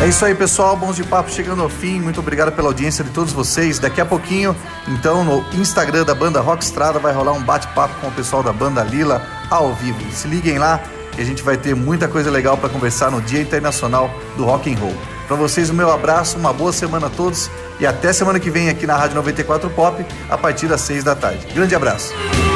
isso aí, pessoal, Bons de Papo chegando ao fim, muito obrigado pela audiência de todos vocês. Daqui a pouquinho, então, no Instagram da banda Rockstrada vai rolar um bate-papo com o pessoal da banda Lila ao vivo. Se liguem lá e a gente vai ter muita coisa legal para conversar no Dia Internacional do Rock and Roll. Para vocês, o meu abraço, uma boa semana a todos e até semana que vem aqui na Rádio 94 Pop, a partir das 6 da tarde. Grande abraço.